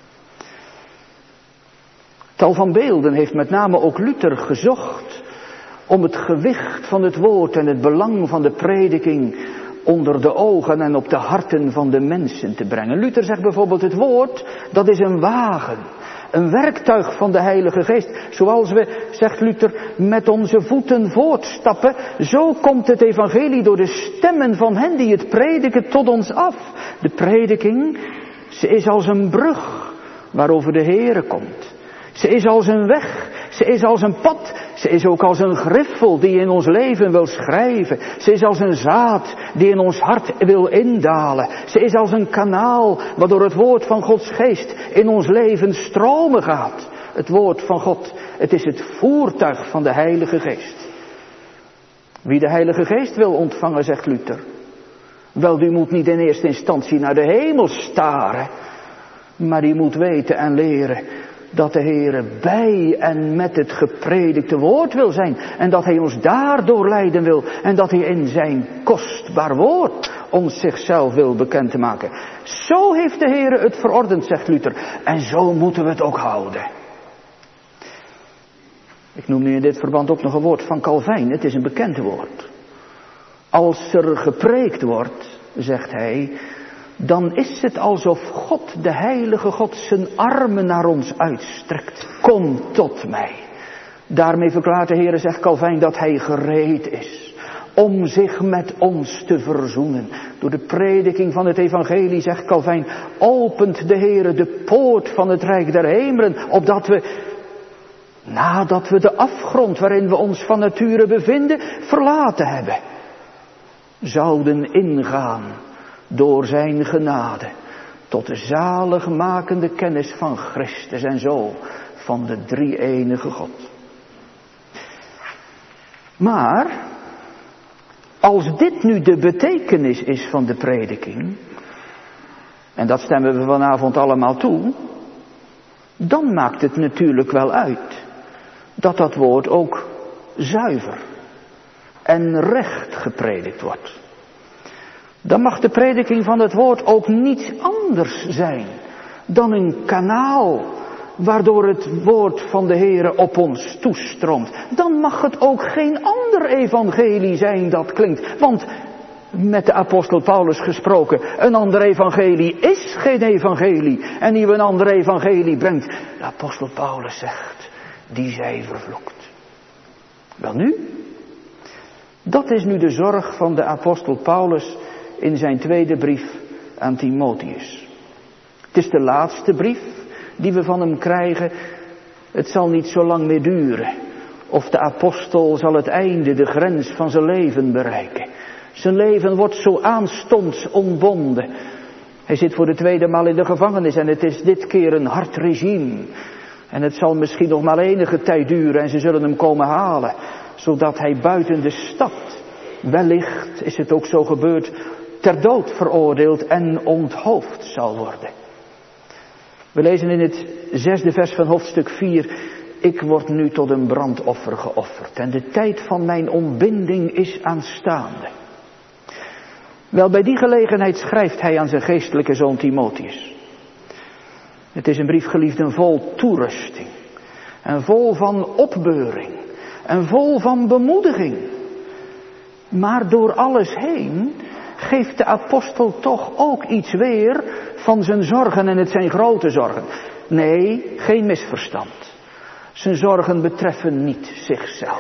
Tal van beelden heeft met name ook Luther gezocht om het gewicht van het woord en het belang van de prediking onder de ogen en op de harten van de mensen te brengen. Luther zegt bijvoorbeeld, het woord, dat is een wagen, een werktuig van de Heilige Geest. Zoals we, zegt Luther, met onze voeten voortstappen, zo komt het evangelie door de stemmen van hen die het prediken tot ons af. De prediking, ze is als een brug waarover de Heere komt. Ze is als een weg, ze is als een pad, ze is ook als een griffel die in ons leven wil schrijven. Ze is als een zaad die in ons hart wil indalen. Ze is als een kanaal waardoor het woord van Gods geest in ons leven stromen gaat. Het woord van God, het is het voertuig van de Heilige Geest. Wie de Heilige Geest wil ontvangen, zegt Luther, wel, die moet niet in eerste instantie naar de hemel staren, maar die moet weten en leren dat de Heere bij en met het gepredikte woord wil zijn. En dat hij ons daardoor leiden wil. En dat hij in zijn kostbaar woord ons zichzelf wil bekend te maken. Zo heeft de Heere het verordend, zegt Luther. En zo moeten we het ook houden. Ik noem nu in dit verband ook nog een woord van Calvijn. Het is een bekend woord. Als er gepreekt wordt, zegt hij, dan is het alsof God, de heilige God, zijn armen naar ons uitstrekt. Kom tot mij. Daarmee verklaart de Heere, zegt Calvijn, dat hij gereed is om zich met ons te verzoenen. Door de prediking van het evangelie, zegt Calvijn, opent de Heere de poort van het rijk der hemelen, opdat we, nadat we de afgrond waarin we ons van nature bevinden, verlaten hebben, zouden ingaan door zijn genade tot de zaligmakende kennis van Christus en zo van de drie-enige God. Maar als dit nu de betekenis is van de prediking, en dat stemmen we vanavond allemaal toe, dan maakt het natuurlijk wel uit dat dat woord ook zuiver en recht gepredikt wordt. Dan mag de prediking van het woord ook niets anders zijn dan een kanaal waardoor het woord van de Heere op ons toestroomt. Dan mag het ook geen ander evangelie zijn dat klinkt. Want met de apostel Paulus gesproken, een ander evangelie is geen evangelie. En wie een ander evangelie brengt, de apostel Paulus zegt, die zij vervloekt. Welnu, dat is nu de zorg van de apostel Paulus in zijn tweede brief aan Timotheus. Het is de laatste brief die we van hem krijgen. Het zal niet zo lang meer duren. Of de apostel zal het einde, de grens van zijn leven bereiken. Zijn leven wordt zo aanstonds ontbonden. Hij zit voor de tweede maal in de gevangenis en het is dit keer een hard regime. En het zal misschien nog maar enige tijd duren en ze zullen hem komen halen. Zodat hij buiten de stad, wellicht is het ook zo gebeurd, ter dood veroordeeld en onthoofd zal worden. We lezen in het zesde vers van hoofdstuk vier. Ik word nu tot een brandoffer geofferd en de tijd van mijn ontbinding is aanstaande. Wel, bij die gelegenheid schrijft hij aan zijn geestelijke zoon Timotheus. Het is een brief, geliefden, vol toerusting. En vol van opbeuring. En vol van bemoediging. Maar door alles heen geeft de apostel toch ook iets weer van zijn zorgen, en het zijn grote zorgen. Nee, geen misverstand. Zijn zorgen betreffen niet zichzelf.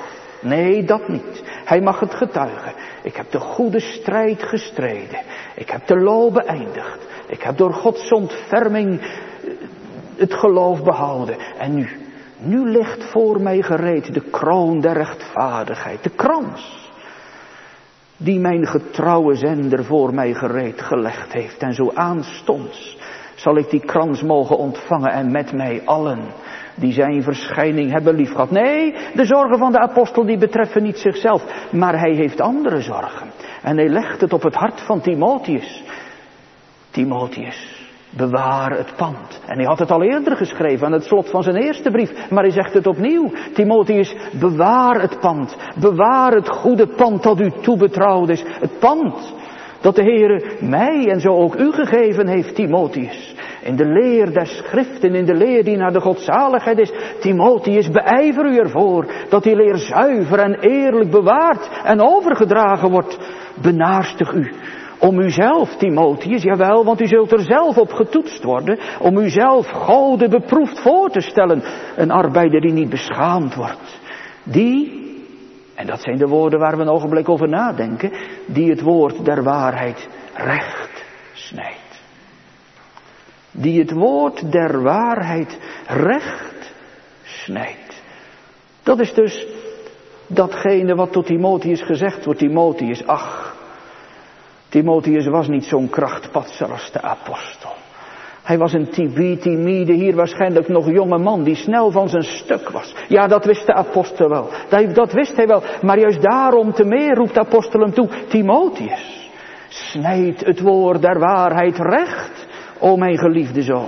Nee, dat niet. Hij mag het getuigen. Ik heb de goede strijd gestreden. Ik heb de loop beëindigd. Ik heb door Gods ontferming het geloof behouden. En nu, nu ligt voor mij gereed de kroon der rechtvaardigheid. De krans. Die mijn getrouwe zender voor mij gereed gelegd heeft. En zo aanstonds zal ik die krans mogen ontvangen en met mij allen die zijn verschijning hebben liefgehad. Nee, de zorgen van de apostel die betreffen niet zichzelf, maar hij heeft andere zorgen. En hij legt het op het hart van Timotheus. Timotheus, bewaar het pand. En hij had het al eerder geschreven aan het slot van zijn eerste brief, maar hij zegt het opnieuw. Timotheus, bewaar het pand. Bewaar het goede pand dat u toebetrouwd is. Het pand dat de Heere mij en zo ook u gegeven heeft, Timotheus. In de leer der schriften, in de leer die naar de godzaligheid is. Timotheus, beijver u ervoor dat die leer zuiver en eerlijk bewaard en overgedragen wordt. Benaarstig u om uzelf, Timotheus, jawel, want u zult er zelf op getoetst worden, om uzelf Gode beproefd voor te stellen. Een arbeider die niet beschaamd wordt. Die, en dat zijn de woorden waar we een ogenblik over nadenken, die het woord der waarheid recht snijdt. Die het woord der waarheid recht snijdt. Dat is dus datgene wat tot Timotheus gezegd wordt. Timotheus, ach, Timotheus was niet zo'n krachtpatser als de apostel. Hij was een timide, hier waarschijnlijk nog jonge man die snel van zijn stuk was. Ja, dat wist de apostel wel. Dat, dat wist hij wel. Maar juist daarom te meer roept de apostel hem toe. Timotheus, snijd het woord der waarheid recht, o mijn geliefde zoon.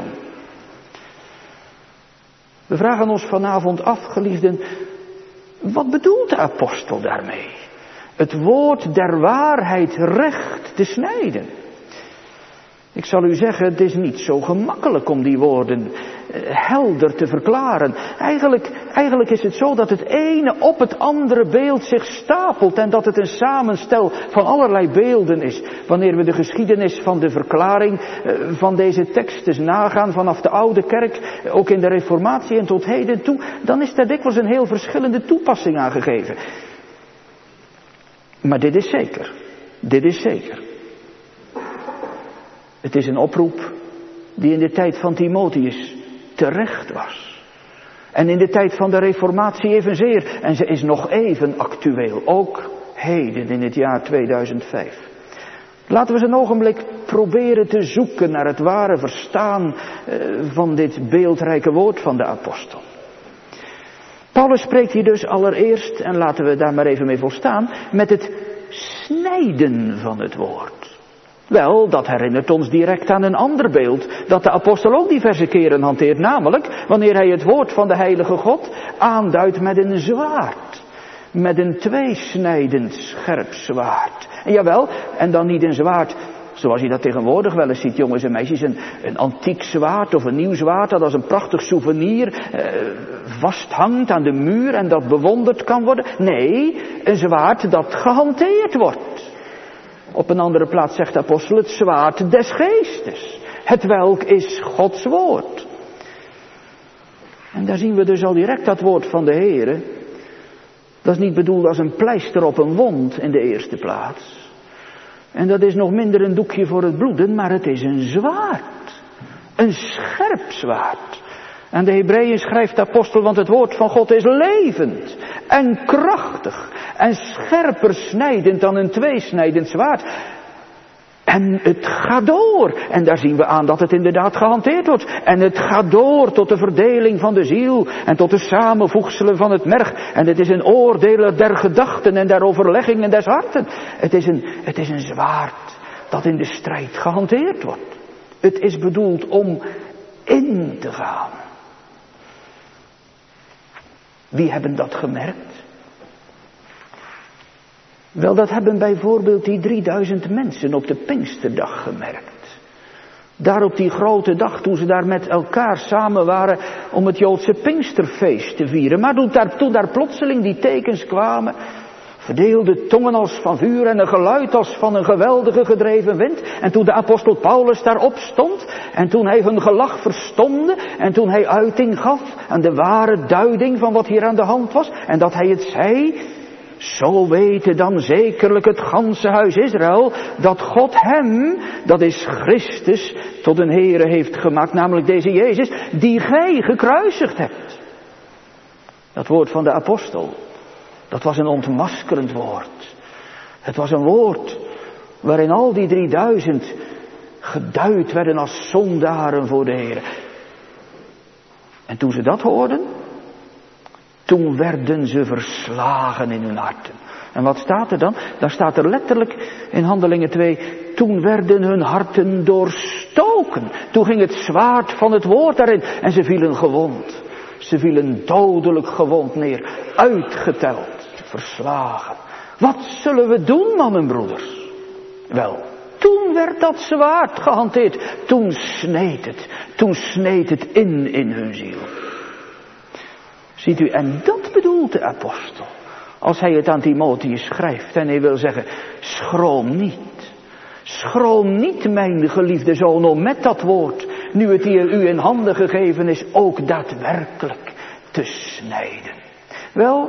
We vragen ons vanavond af, geliefden, wat bedoelt de apostel daarmee? Het woord der waarheid recht te snijden. Ik zal u zeggen, het is niet zo gemakkelijk om die woorden helder te verklaren. Eigenlijk, eigenlijk is het zo dat het ene op het andere beeld zich stapelt en dat het een samenstel van allerlei beelden is. Wanneer we de geschiedenis van de verklaring van deze teksten nagaan vanaf de oude kerk, ook in de reformatie en tot heden toe, dan is daar dikwijls een heel verschillende toepassing aan gegeven. Maar dit is zeker, dit is zeker. Het is een oproep die in de tijd van Timotheus terecht was. En in de tijd van de reformatie evenzeer. En ze is nog even actueel, ook heden in het jaar tweeduizend vijf. Laten we eens een ogenblik proberen te zoeken naar het ware verstaan van dit beeldrijke woord van de apostel. Paulus spreekt hier dus allereerst, en laten we daar maar even mee volstaan, met het snijden van het woord. Wel, dat herinnert ons direct aan een ander beeld dat de apostel ook diverse keren hanteert. Namelijk, wanneer hij het woord van de heilige God aanduidt met een zwaard. Met een tweesnijdend scherp zwaard. En jawel, en dan niet een zwaard zoals je dat tegenwoordig wel eens ziet, jongens en meisjes. Een, een antiek zwaard of een nieuw zwaard dat als een prachtig souvenir eh, vasthangt aan de muur en dat bewonderd kan worden. Nee, een zwaard dat gehanteerd wordt. Op een andere plaats zegt de apostel het zwaard des geestes. Het welk is Gods woord. En daar zien we dus al direct dat woord van de Heere. Dat is niet bedoeld als een pleister op een wond in de eerste plaats. En dat is nog minder een doekje voor het bloeden, maar het is een zwaard. Een scherp zwaard. Aan de Hebreeën schrijft de apostel, want het woord van God is levend en krachtig en scherper snijdend dan een tweesnijdend zwaard. En het gaat door. En daar zien we aan dat het inderdaad gehanteerd wordt. En het gaat door tot de verdeling van de ziel en tot de samenvoegselen van het merg. En het is een oordeler der gedachten en der overleggingen des harten. Het is een, het is een zwaard dat in de strijd gehanteerd wordt. Het is bedoeld om in te gaan. Wie hebben dat gemerkt? Wel, dat hebben bijvoorbeeld die drieduizend mensen op de Pinksterdag gemerkt. Daar op die grote dag, toen ze daar met elkaar samen waren om het Joodse Pinksterfeest te vieren. Maar toen daar, toen daar plotseling die tekens kwamen, verdeelde tongen als van vuur en een geluid als van een geweldige gedreven wind. En toen de apostel Paulus daarop stond en toen hij hun gelach verstomde en toen hij uiting gaf aan de ware duiding van wat hier aan de hand was en dat hij het zei, Zo wete dan zekerlijk het ganse huis Israël dat God hem, dat is Christus, tot een Heere heeft gemaakt, namelijk deze Jezus, die gij gekruisigd hebt. Dat woord van de apostel, dat was een ontmaskerend woord. Het was een woord waarin al die drieduizend geduid werden als zondaren voor de Heere. En toen ze dat hoorden, toen werden ze verslagen in hun harten. En wat staat er dan? Daar staat er letterlijk in Handelingen twee, toen werden hun harten doorstoken. Toen ging het zwaard van het woord daarin en ze vielen gewond. Ze vielen dodelijk gewond neer, uitgeteld, verslagen. Wat zullen we doen, mannen, broeders? Wel, toen werd dat zwaard gehanteerd. Toen sneed het. Toen sneed het in in hun ziel. Ziet u, en dat bedoelt de apostel. Als hij het aan Timotheus schrijft en hij wil zeggen, schroom niet. Schroom niet, mijn geliefde zoon, om met dat woord, nu het hier u in handen gegeven is, ook daadwerkelijk te snijden. Wel,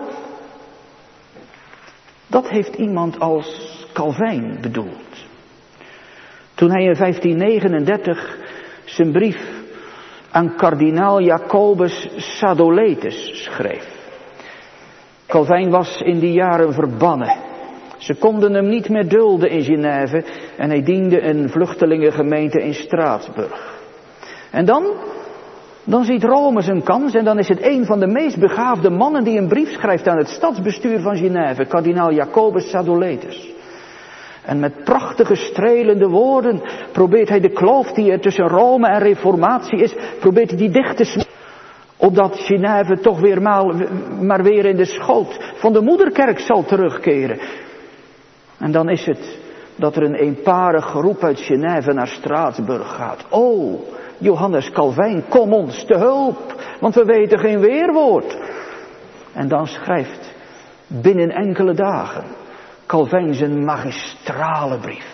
dat heeft iemand als Calvijn bedoeld. Toen hij in vijftien negenendertig zijn brief aan kardinaal Jacobus Sadoletus schreef. Calvijn was in die jaren verbannen. Ze konden hem niet meer dulden in Genève en hij diende een vluchtelingengemeente in Straatsburg. En dan, dan ziet Rome zijn kans en dan is het een van de meest begaafde mannen die een brief schrijft aan het stadsbestuur van Genève, kardinaal Jacobus Sadoletus. En met prachtige strelende woorden probeert hij de kloof die er tussen Rome en reformatie is, probeert hij die dicht te snijden. Opdat Genève toch weer maar, maar weer in de schoot van de moederkerk zal terugkeren. En dan is het dat er een eenparig groep uit Genève naar Straatsburg gaat. O, Johannes Calvijn, kom ons te hulp, want we weten geen weerwoord. En dan schrijft binnen enkele dagen Calvijn zijn magistrale brief.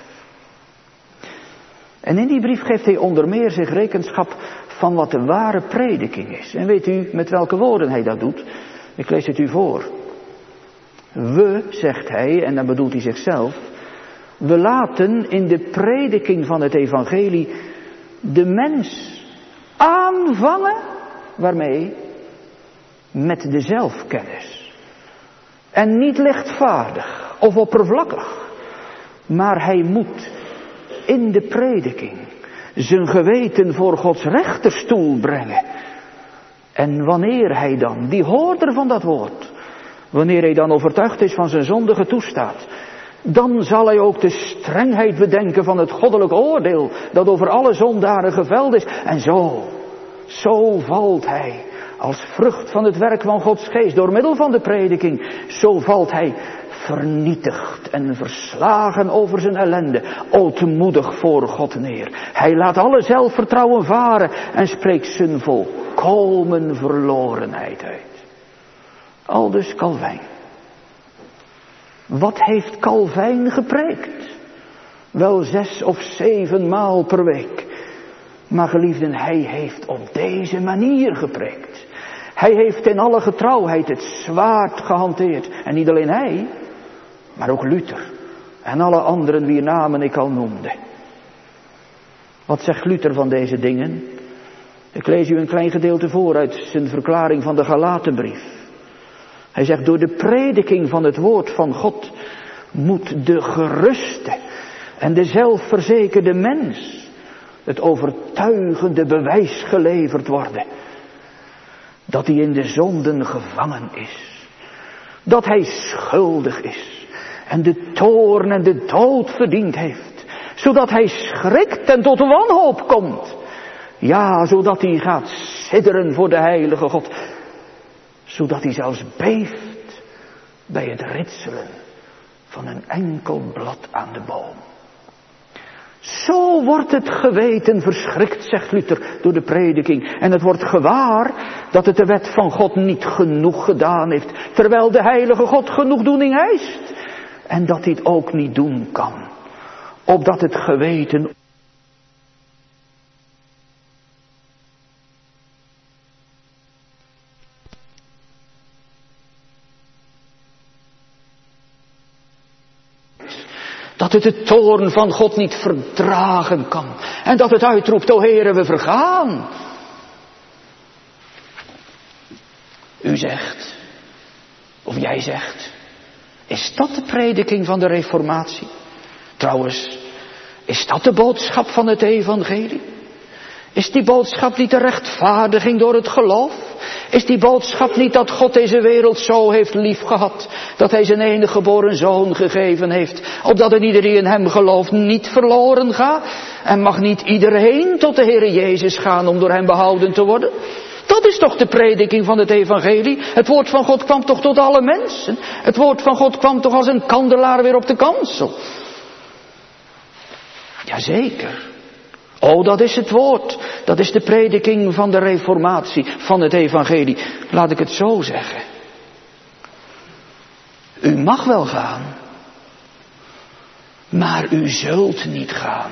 En in die brief geeft hij onder meer zich rekenschap van wat de ware prediking is. En weet u met welke woorden hij dat doet? Ik lees het u voor. We, zegt hij, en dan bedoelt hij zichzelf, we laten in de prediking van het evangelie de mens aanvangen, waarmee? Met de zelfkennis. En niet lichtvaardig of oppervlakkig, maar hij moet in de prediking zijn geweten voor Gods rechterstoel brengen. En wanneer hij dan, die hoorder van dat woord, wanneer hij dan overtuigd is van zijn zondige toestaat, dan zal hij ook de strengheid bedenken van het goddelijk oordeel dat over alle zondaren geveld is. En zo, zo valt hij als vrucht van het werk van Gods geest door middel van de prediking, zo valt hij vernietigd en verslagen over zijn ellende, ootmoedig voor God neer. Hij laat alle zelfvertrouwen varen en spreekt zijn volkomen verlorenheid uit. Aldus Calvijn. Wat heeft Calvijn gepreekt? Wel zes of zeven maal per week. Maar geliefden, hij heeft op deze manier gepreekt. Hij heeft in alle getrouwheid het zwaard gehanteerd. En niet alleen hij, maar ook Luther. En alle anderen wier namen ik al noemde. Wat zegt Luther van deze dingen? Ik lees u een klein gedeelte voor uit zijn verklaring van de Galatenbrief. Hij zegt, door de prediking van het woord van God moet de geruste en de zelfverzekerde mens het overtuigende bewijs geleverd worden dat hij in de zonden gevangen is. Dat hij schuldig is en de toorn en de dood verdiend heeft. Zodat hij schrikt en tot wanhoop komt. Ja, zodat hij gaat sidderen voor de heilige God. Zodat hij zelfs beeft bij het ritselen van een enkel blad aan de boom. Zo wordt het geweten verschrikt, zegt Luther, door de prediking. En het wordt gewaar dat het de wet van God niet genoeg gedaan heeft. Terwijl de heilige God genoegdoening eist. En dat hij het ook niet doen kan. Opdat het geweten het de toorn van God niet verdragen kan. En dat het uitroept, o Heere, we vergaan. U zegt, of jij zegt, is dat de prediking van de reformatie? Trouwens, is dat de boodschap van het evangelie? Is die boodschap niet de rechtvaardiging door het geloof? Is die boodschap niet dat God deze wereld zo heeft liefgehad, dat hij zijn enige geboren zoon gegeven heeft, opdat er ieder die in hem gelooft niet verloren gaat? En mag niet iedereen tot de Heere Jezus gaan om door hem behouden te worden? Dat is toch de prediking van het evangelie? Het woord van God kwam toch tot alle mensen? Het woord van God kwam toch als een kandelaar weer op de kansel? Jazeker. Oh, dat is het woord. Dat is de prediking van de reformatie, van het evangelie. Laat ik het zo zeggen. U mag wel gaan, maar u zult niet gaan.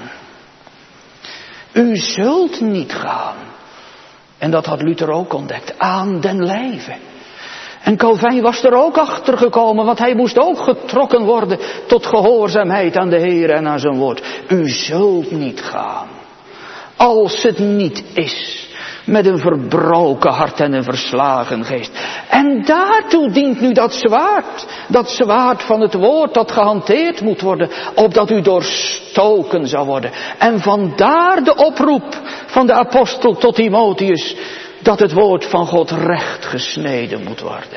U zult niet gaan. En dat had Luther ook ontdekt, aan den lijve. En Calvijn was er ook achter gekomen, want hij moest ook getrokken worden tot gehoorzaamheid aan de Heer en aan zijn woord. U zult niet gaan. Als het niet is met een verbroken hart en een verslagen geest. En daartoe dient nu dat zwaard. Dat zwaard van het woord dat gehanteerd moet worden. Opdat u doorstoken zou worden. En vandaar de oproep van de apostel tot Timotheus. Dat het woord van God recht gesneden moet worden.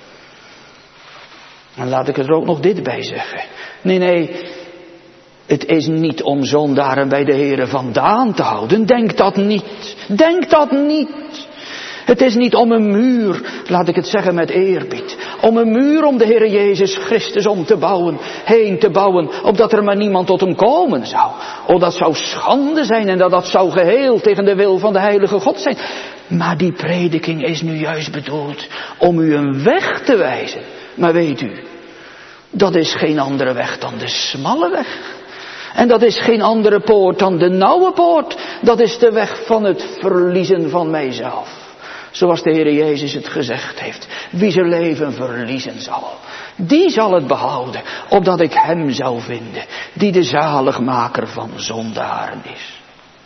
En laat ik er ook nog dit bij zeggen. Nee, nee. Het is niet om zondaren bij de Heere vandaan te houden. Denk dat niet. Denk dat niet. Het is niet om een muur, laat ik het zeggen met eerbied. Om een muur om de Heere Jezus Christus om te bouwen. Heen te bouwen, opdat er maar niemand tot hem komen zou. Oh, dat zou schande zijn en dat dat zou geheel tegen de wil van de heilige God zijn. Maar die prediking is nu juist bedoeld om u een weg te wijzen. Maar weet u, dat is geen andere weg dan de smalle weg. En dat is geen andere poort dan de nauwe poort. Dat is de weg van het verliezen van mijzelf. Zoals de Heer Jezus het gezegd heeft. Wie zijn leven verliezen zal, die zal het behouden. Opdat ik hem zou vinden. Die de zaligmaker van zondaren is.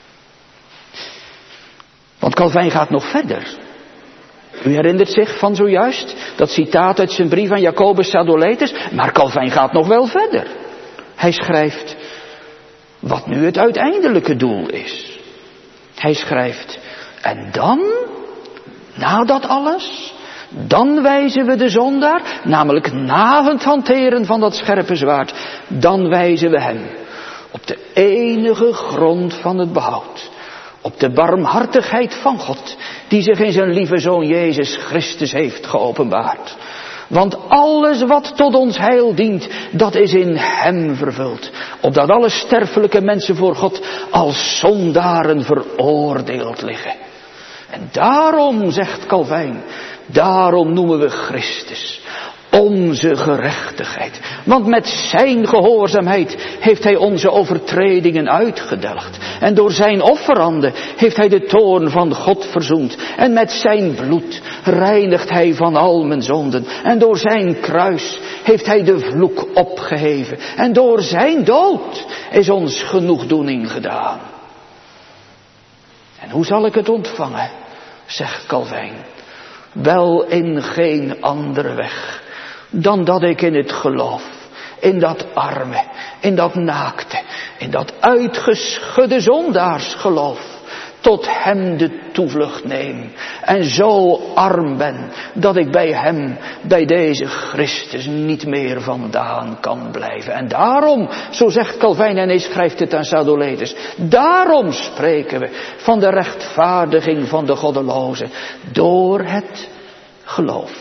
Want Calvijn gaat nog verder. U herinnert zich van zojuist dat citaat uit zijn brief aan Jacobus Sadoletus. Maar Calvijn gaat nog wel verder. Hij schrijft wat nu het uiteindelijke doel is. Hij schrijft, en dan, na dat alles, dan wijzen we de zondaar, namelijk na het hanteren van dat scherpe zwaard, dan wijzen we hem op de enige grond van het behoud. Op de barmhartigheid van God, die zich in zijn lieve Zoon Jezus Christus heeft geopenbaard. Want alles wat tot ons heil dient, dat is in hem vervuld. Opdat alle sterfelijke mensen voor God als zondaren veroordeeld liggen. En daarom, zegt Calvijn, daarom noemen we Christus onze gerechtigheid. Want met zijn gehoorzaamheid heeft hij onze overtredingen uitgedelgd. En door zijn offeranden heeft hij de toorn van God verzoend. En met zijn bloed reinigt hij van al mijn zonden. En door zijn kruis heeft hij de vloek opgeheven. En door zijn dood is ons genoegdoening gedaan. En hoe zal ik het ontvangen, zegt Calvijn? Wel in geen andere weg dan dat ik in het geloof, in dat arme, in dat naakte, in dat uitgeschudde zondaarsgeloof, tot hem de toevlucht neem. En zo arm ben, dat ik bij hem, bij deze Christus, niet meer vandaan kan blijven. En daarom, zo zegt Calvijn en hij schrijft het aan Sadoletus, daarom spreken we van de rechtvaardiging van de goddeloze, door het geloof.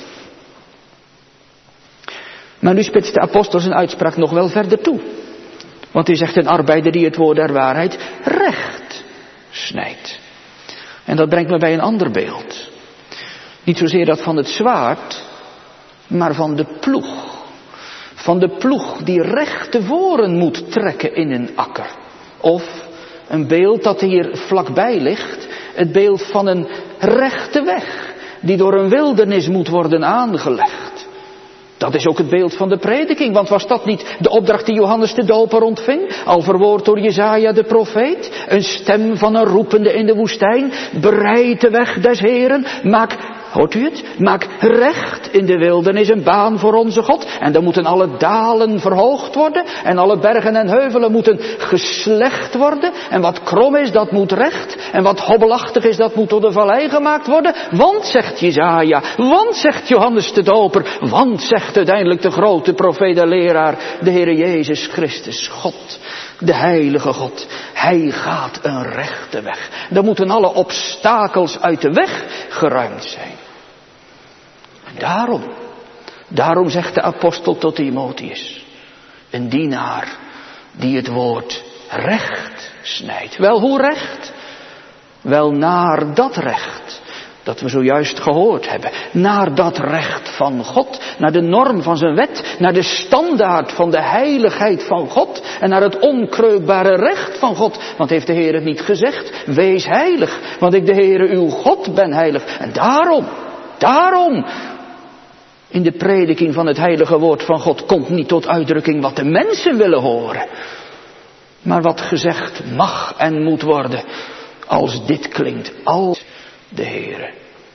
Maar nu spitst de apostel zijn uitspraak nog wel verder toe. Want hij zegt een arbeider die het woord der waarheid recht snijdt. En dat brengt me bij een ander beeld. Niet zozeer dat van het zwaard, maar van de ploeg. Van de ploeg die recht tevoren moet trekken in een akker. Of een beeld dat hier vlakbij ligt, het beeld van een rechte weg die door een wildernis moet worden aangelegd. Dat is ook het beeld van de prediking, want was dat niet de opdracht die Johannes de Doper ontving? Al verwoord door Jesaja de profeet, een stem van een roepende in de woestijn, bereid de weg des Heren, maak, hoort u het? Maak recht in de wildernis een baan voor onze God. En dan moeten alle dalen verhoogd worden en alle bergen en heuvelen moeten geslecht worden. En wat krom is, dat moet recht. En wat hobbelachtig is, dat moet door de vallei gemaakt worden. Want, zegt Jesaja, want, zegt Johannes de Doper, want, zegt uiteindelijk de grote profeet en leraar, de Heere Jezus Christus, God, de heilige God. Hij gaat een rechte weg. Dan moeten alle obstakels uit de weg geruimd zijn. En daarom, daarom zegt de apostel tot Timotheus, een dienaar die het woord recht snijdt. Wel, hoe recht? Wel, naar dat recht dat we zojuist gehoord hebben. Naar dat recht van God, naar de norm van zijn wet, naar de standaard van de heiligheid van God en naar het onkreukbare recht van God. Want heeft de Heer het niet gezegd? Wees heilig, want ik de Heere uw God ben heilig. En daarom, daarom, in de prediking van het heilige woord van God komt niet tot uitdrukking wat de mensen willen horen. Maar wat gezegd mag en moet worden als dit klinkt, als de Heere.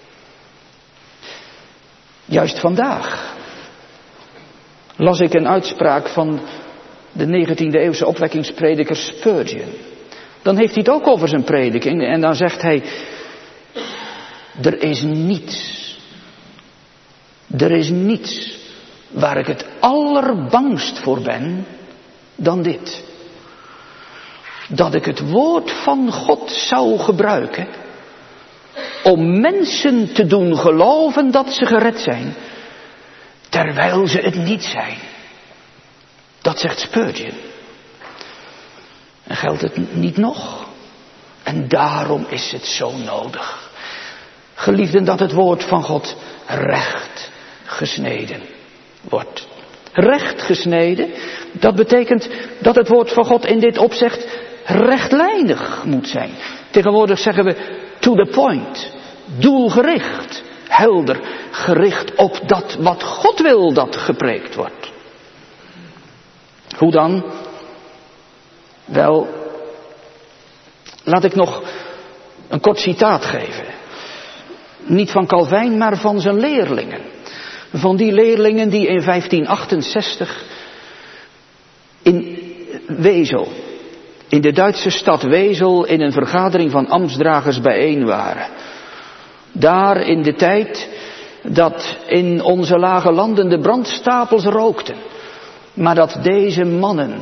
Juist vandaag las ik een uitspraak van de negentiende eeuwse opwekkingsprediker Spurgeon. Dan heeft hij het ook over zijn prediking en dan zegt hij, er is niets, er is niets waar ik het allerbangst voor ben dan dit. Dat ik het woord van God zou gebruiken om mensen te doen geloven dat ze gered zijn, terwijl ze het niet zijn. Dat zegt Spurgeon. En geldt het niet nog? En daarom is het zo nodig, geliefden, dat het woord van God recht gesneden wordt. Recht gesneden, dat betekent dat het woord van God in dit opzicht rechtlijnig moet zijn. Tegenwoordig zeggen we to the point, doelgericht, helder, gericht op dat wat God wil dat gepreekt wordt. Hoe dan? Wel, laat ik nog een kort citaat geven. Niet van Calvijn, maar van zijn leerlingen. Van die leerlingen die in vijftien achtenzestig in Wesel, in de Duitse stad Wesel, in een vergadering van ambtsdragers bijeen waren. Daar in de tijd dat in onze lage landen de brandstapels rookten. Maar dat deze mannen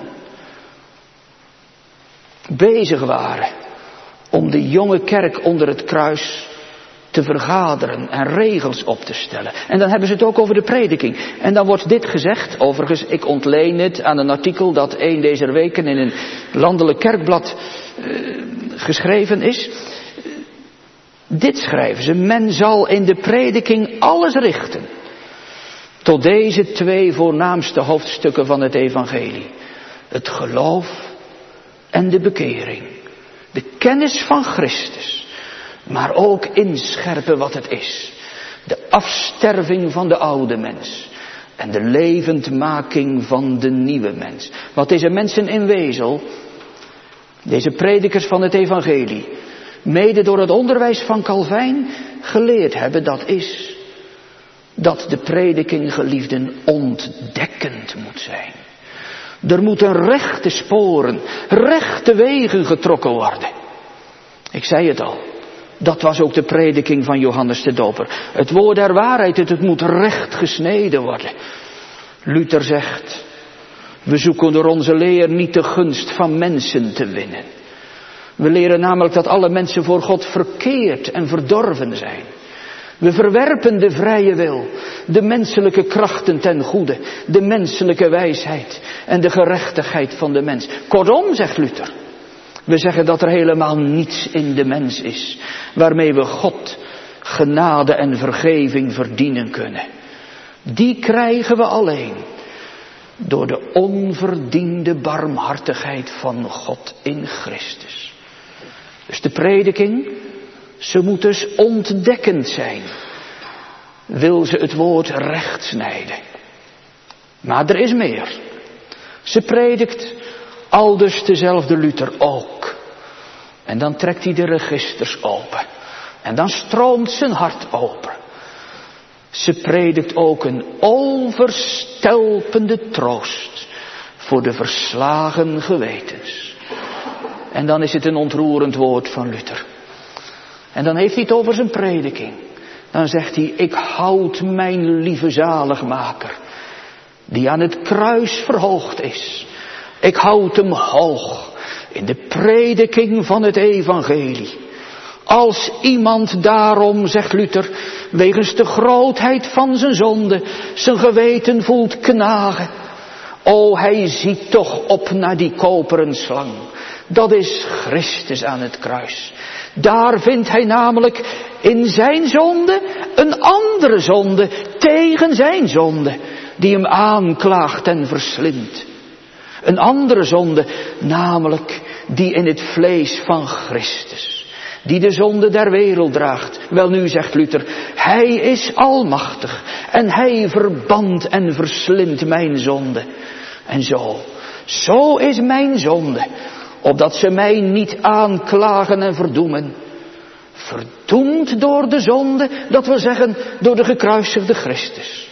bezig waren om de jonge kerk onder het kruis te vergaderen en regels op te stellen. En dan hebben ze het ook over de prediking. En dan wordt dit gezegd, overigens, ik ontleen het aan een artikel dat een deze weken in een landelijk kerkblad uh, geschreven is. Dit schrijven ze, men zal in de prediking alles richten tot deze twee voornaamste hoofdstukken van het evangelie. Het geloof en de bekering. De kennis van Christus. Maar ook inscherpen wat het is. De afsterving van de oude mens. En de levendmaking van de nieuwe mens. Wat deze mensen in Wesel, deze predikers van het evangelie, mede door het onderwijs van Calvijn geleerd hebben, dat is dat de prediking, geliefden, ontdekkend moet zijn. Er moeten rechte sporen, rechte wegen getrokken worden. Ik zei het al. Dat was ook de prediking van Johannes de Doper. Het woord der waarheid, het, het moet recht gesneden worden. Luther zegt, we zoeken door onze leer niet de gunst van mensen te winnen. We leren namelijk dat alle mensen voor God verkeerd en verdorven zijn. We verwerpen de vrije wil, de menselijke krachten ten goede, de menselijke wijsheid en de gerechtigheid van de mens. Kortom, zegt Luther, we zeggen dat er helemaal niets in de mens is waarmee we God genade en vergeving verdienen kunnen. Die krijgen we alleen door de onverdiende barmhartigheid van God in Christus. Dus de prediking, ze moet dus ontdekkend zijn. Wil ze het woord recht snijden. Maar er is meer. Ze predikt aldus dezelfde Luther ook. En dan trekt hij de registers open. En dan stroomt zijn hart open. Ze predikt ook een overstelpende troost voor de verslagen gewetens. En dan is het een ontroerend woord van Luther. En dan heeft hij het over zijn prediking. Dan zegt hij, ik houd mijn lieve zaligmaker, die aan het kruis verhoogd is. Ik houd hem hoog in de prediking van het evangelie. Als iemand daarom, zegt Luther, wegens de grootheid van zijn zonde zijn geweten voelt knagen. O, hij ziet toch op naar die koperen slang. Dat is Christus aan het kruis. Daar vindt hij namelijk in zijn zonde een andere zonde tegen zijn zonde, die hem aanklaagt en verslindt. Een andere zonde, namelijk die in het vlees van Christus, die de zonde der wereld draagt. Welnu, zegt Luther, hij is almachtig en hij verbandt en verslindt mijn zonde. En zo, zo is mijn zonde, opdat ze mij niet aanklagen en verdoemen. Verdoemd door de zonde, dat wil zeggen door de gekruisigde Christus.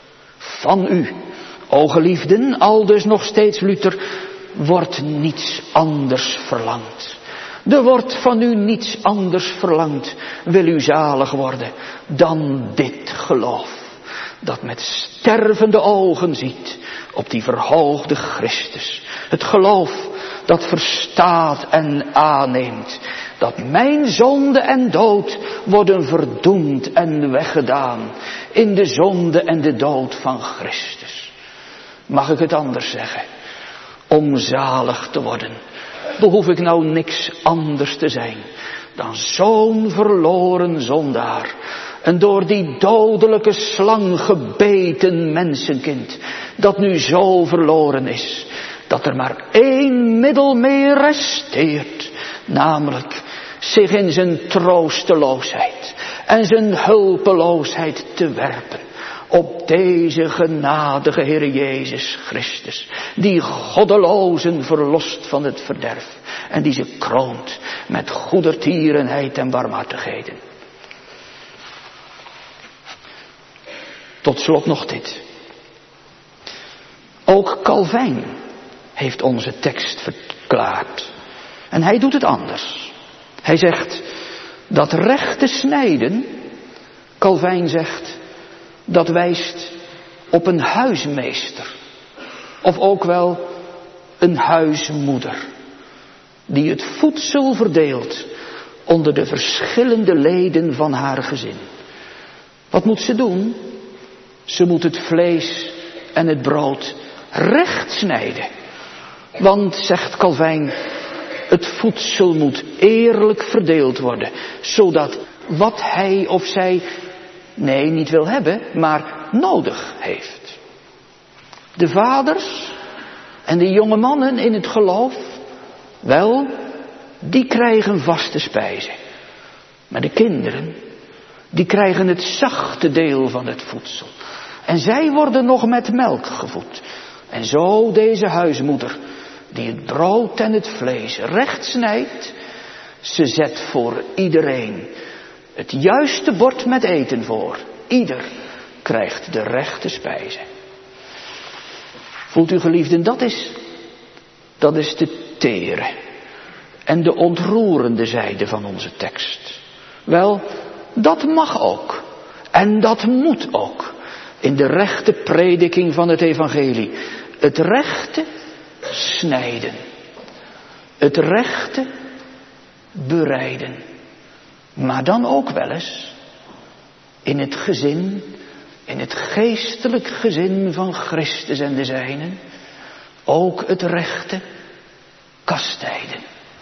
Van u, o geliefden, aldus nog steeds Luther, wordt niets anders verlangd. Er wordt van u niets anders verlangd, wil u zalig worden, dan dit geloof, dat met stervende ogen ziet op die verhoogde Christus. Het geloof dat verstaat en aanneemt, dat mijn zonde en dood worden verdoemd en weggedaan in de zonde en de dood van Christus. Mag ik het anders zeggen? Om zalig te worden, behoef ik nou niks anders te zijn dan zo'n verloren zondaar. Een door die dodelijke slang gebeten mensenkind, dat nu zo verloren is, dat er maar één middel meer resteert, namelijk zich in zijn troosteloosheid en zijn hulpeloosheid te werpen op deze genadige Heer Jezus Christus, die goddelozen verlost van het verderf en die ze kroont met goedertierenheid en barmhartigheden. Tot slot nog dit. Ook Calvijn heeft onze tekst verklaard. En hij doet het anders. Hij zegt dat rechte snijden, Calvijn zegt, dat wijst op een huismeester. Of ook wel een huismoeder. Die het voedsel verdeelt onder de verschillende leden van haar gezin. Wat moet ze doen? Ze moet het vlees en het brood recht snijden. Want, zegt Calvijn, het voedsel moet eerlijk verdeeld worden. Zodat wat hij of zij, nee, niet wil hebben, maar nodig heeft. De vaders en de jonge mannen in het geloof, wel, die krijgen vaste spijzen. Maar de kinderen, die krijgen het zachte deel van het voedsel. En zij worden nog met melk gevoed. En zo deze huismoeder, die het brood en het vlees recht snijdt, ze zet voor iedereen het juiste bord met eten voor. Ieder krijgt de rechte spijzen. Voelt u, geliefden, dat is, dat is de tere en de ontroerende zijde van onze tekst. Wel, dat mag ook. En dat moet ook. In de rechte prediking van het evangelie. Het rechte snijden. Het rechte bereiden. Maar dan ook wel eens in het gezin, in het geestelijk gezin van Christus en de zijnen, ook het rechte kastijden.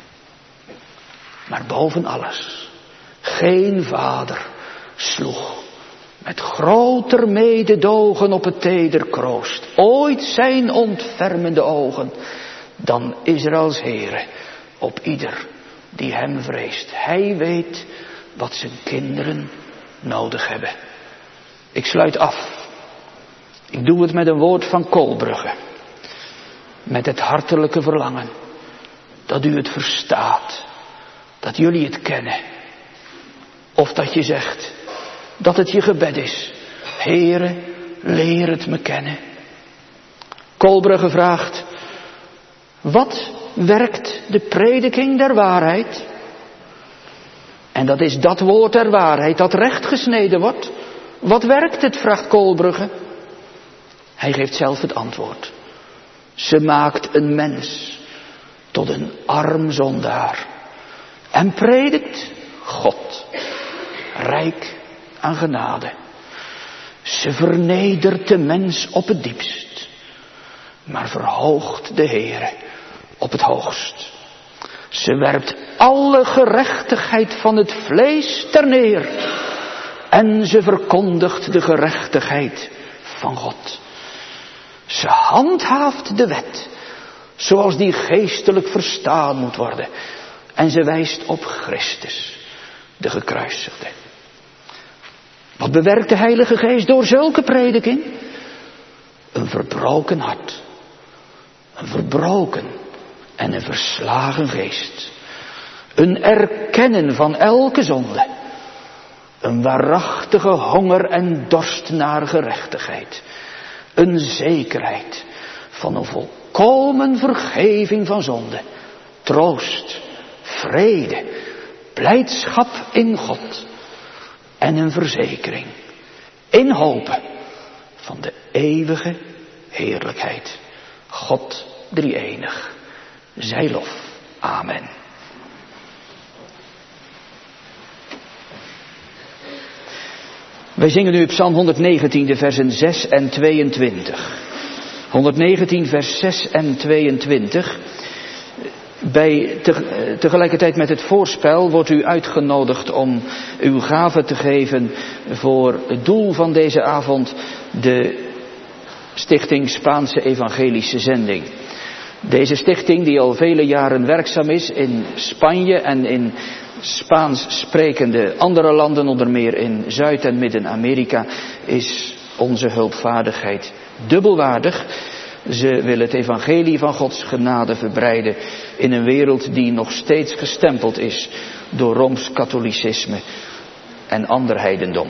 Maar boven alles, geen vader sloeg met groter mededogen op het teder kroost ooit zijn ontfermende ogen dan Israëls Heere op ieder die hem vreest. Hij weet wat zijn kinderen nodig hebben. Ik sluit af Ik doe het met een woord van Kolbrugge. Met het hartelijke verlangen dat u het verstaat. Dat jullie het kennen. Of dat je zegt dat het je gebed is. Heere, leer het me kennen. Kolbrugge vraagt, wat werkt de prediking der waarheid? En dat is dat woord der waarheid dat recht gesneden wordt. Wat werkt het, vraagt Kolbrugge. Hij geeft zelf het antwoord. Ze maakt een mens tot een arm zondaar. En predikt God, rijk aan genade. Ze vernedert de mens op het diepst, maar verhoogt de Heere op het hoogst. Ze werpt alle gerechtigheid van het vlees ter neer. En ze verkondigt de gerechtigheid van God. Ze handhaaft de wet, zoals die geestelijk verstaan moet worden. En ze wijst op Christus, de gekruisigde. Wat bewerkt de Heilige Geest door zulke prediking? Een verbroken hart. Een verbroken en een verslagen geest. Een erkennen van elke zonde. Een waarachtige honger en dorst naar gerechtigheid. Een zekerheid van een volkomen vergeving van zonde. Troost, vrede, blijdschap in God. En een verzekering in hopen van de eeuwige heerlijkheid. God drie-enig. Zij lof. Amen. Wij zingen nu Psalm honderdnegentien, de versen zes en tweeëntwintig. honderdnegentien, vers zes en tweeëntwintig. Bij, te, tegelijkertijd met het voorspel wordt u uitgenodigd om uw gave te geven voor het doel van deze avond, de Stichting Spaanse Evangelische Zending. Deze stichting, die al vele jaren werkzaam is in Spanje en in Spaans sprekende andere landen, onder meer in Zuid- en Midden-Amerika, is onze hulpvaardigheid dubbelwaardig. Ze willen het evangelie van Gods genade verbreiden in een wereld die nog steeds gestempeld is door Rooms-katholicisme en ander heidendom.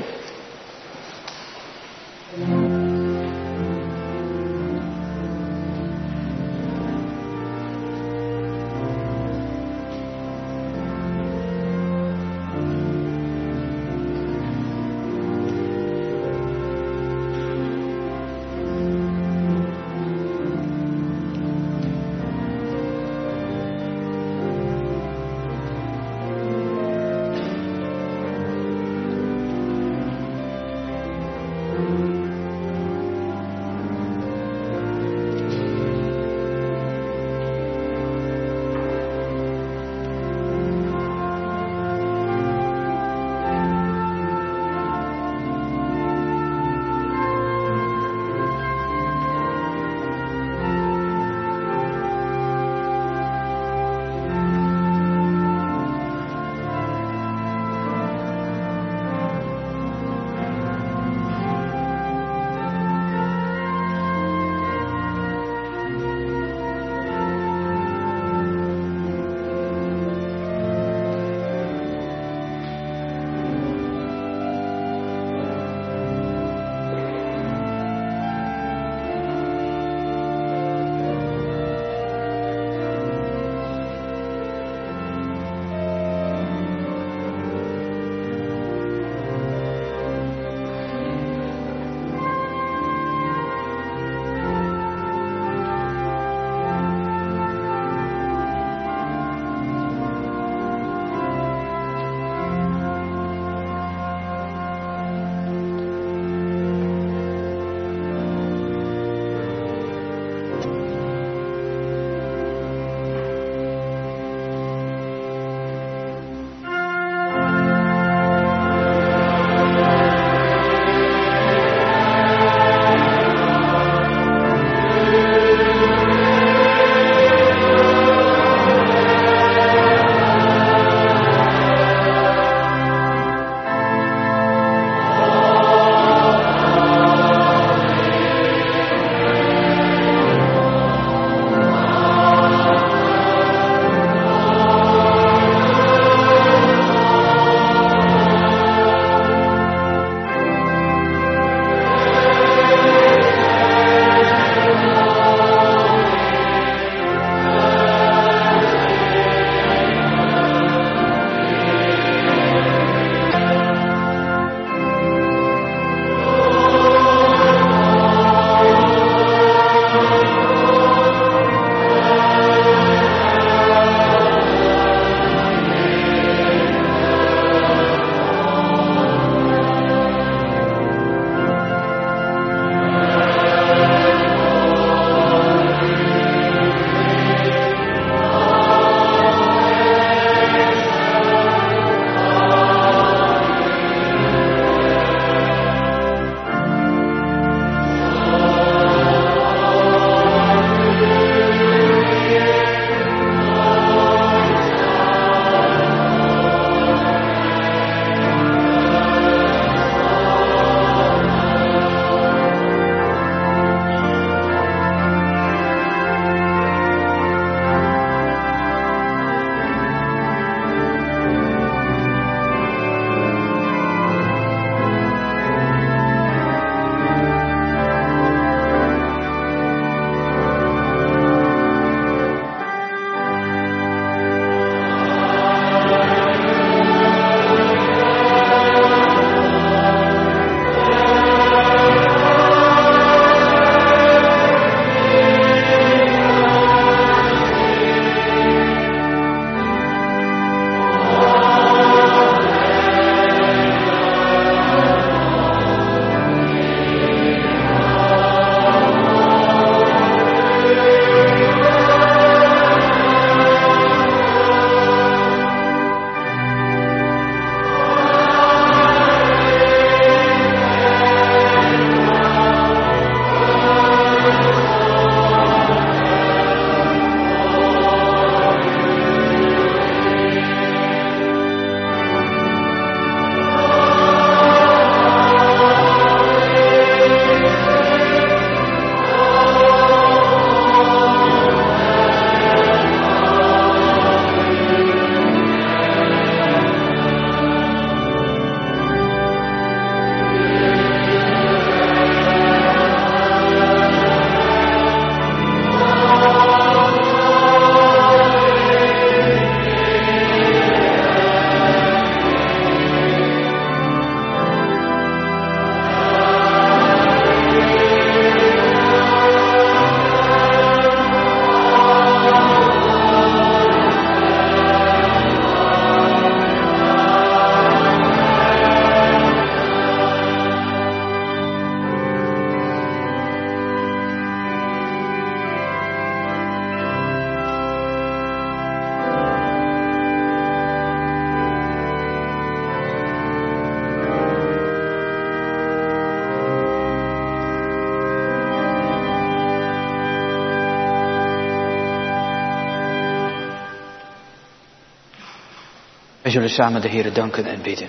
Wij zullen samen de Heere danken en bidden.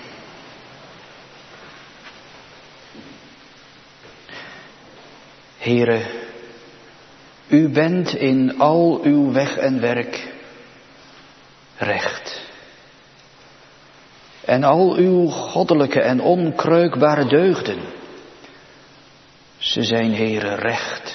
Heere, u bent in al uw weg en werk recht. En al uw goddelijke en onkreukbare deugden, ze zijn, Heere, recht.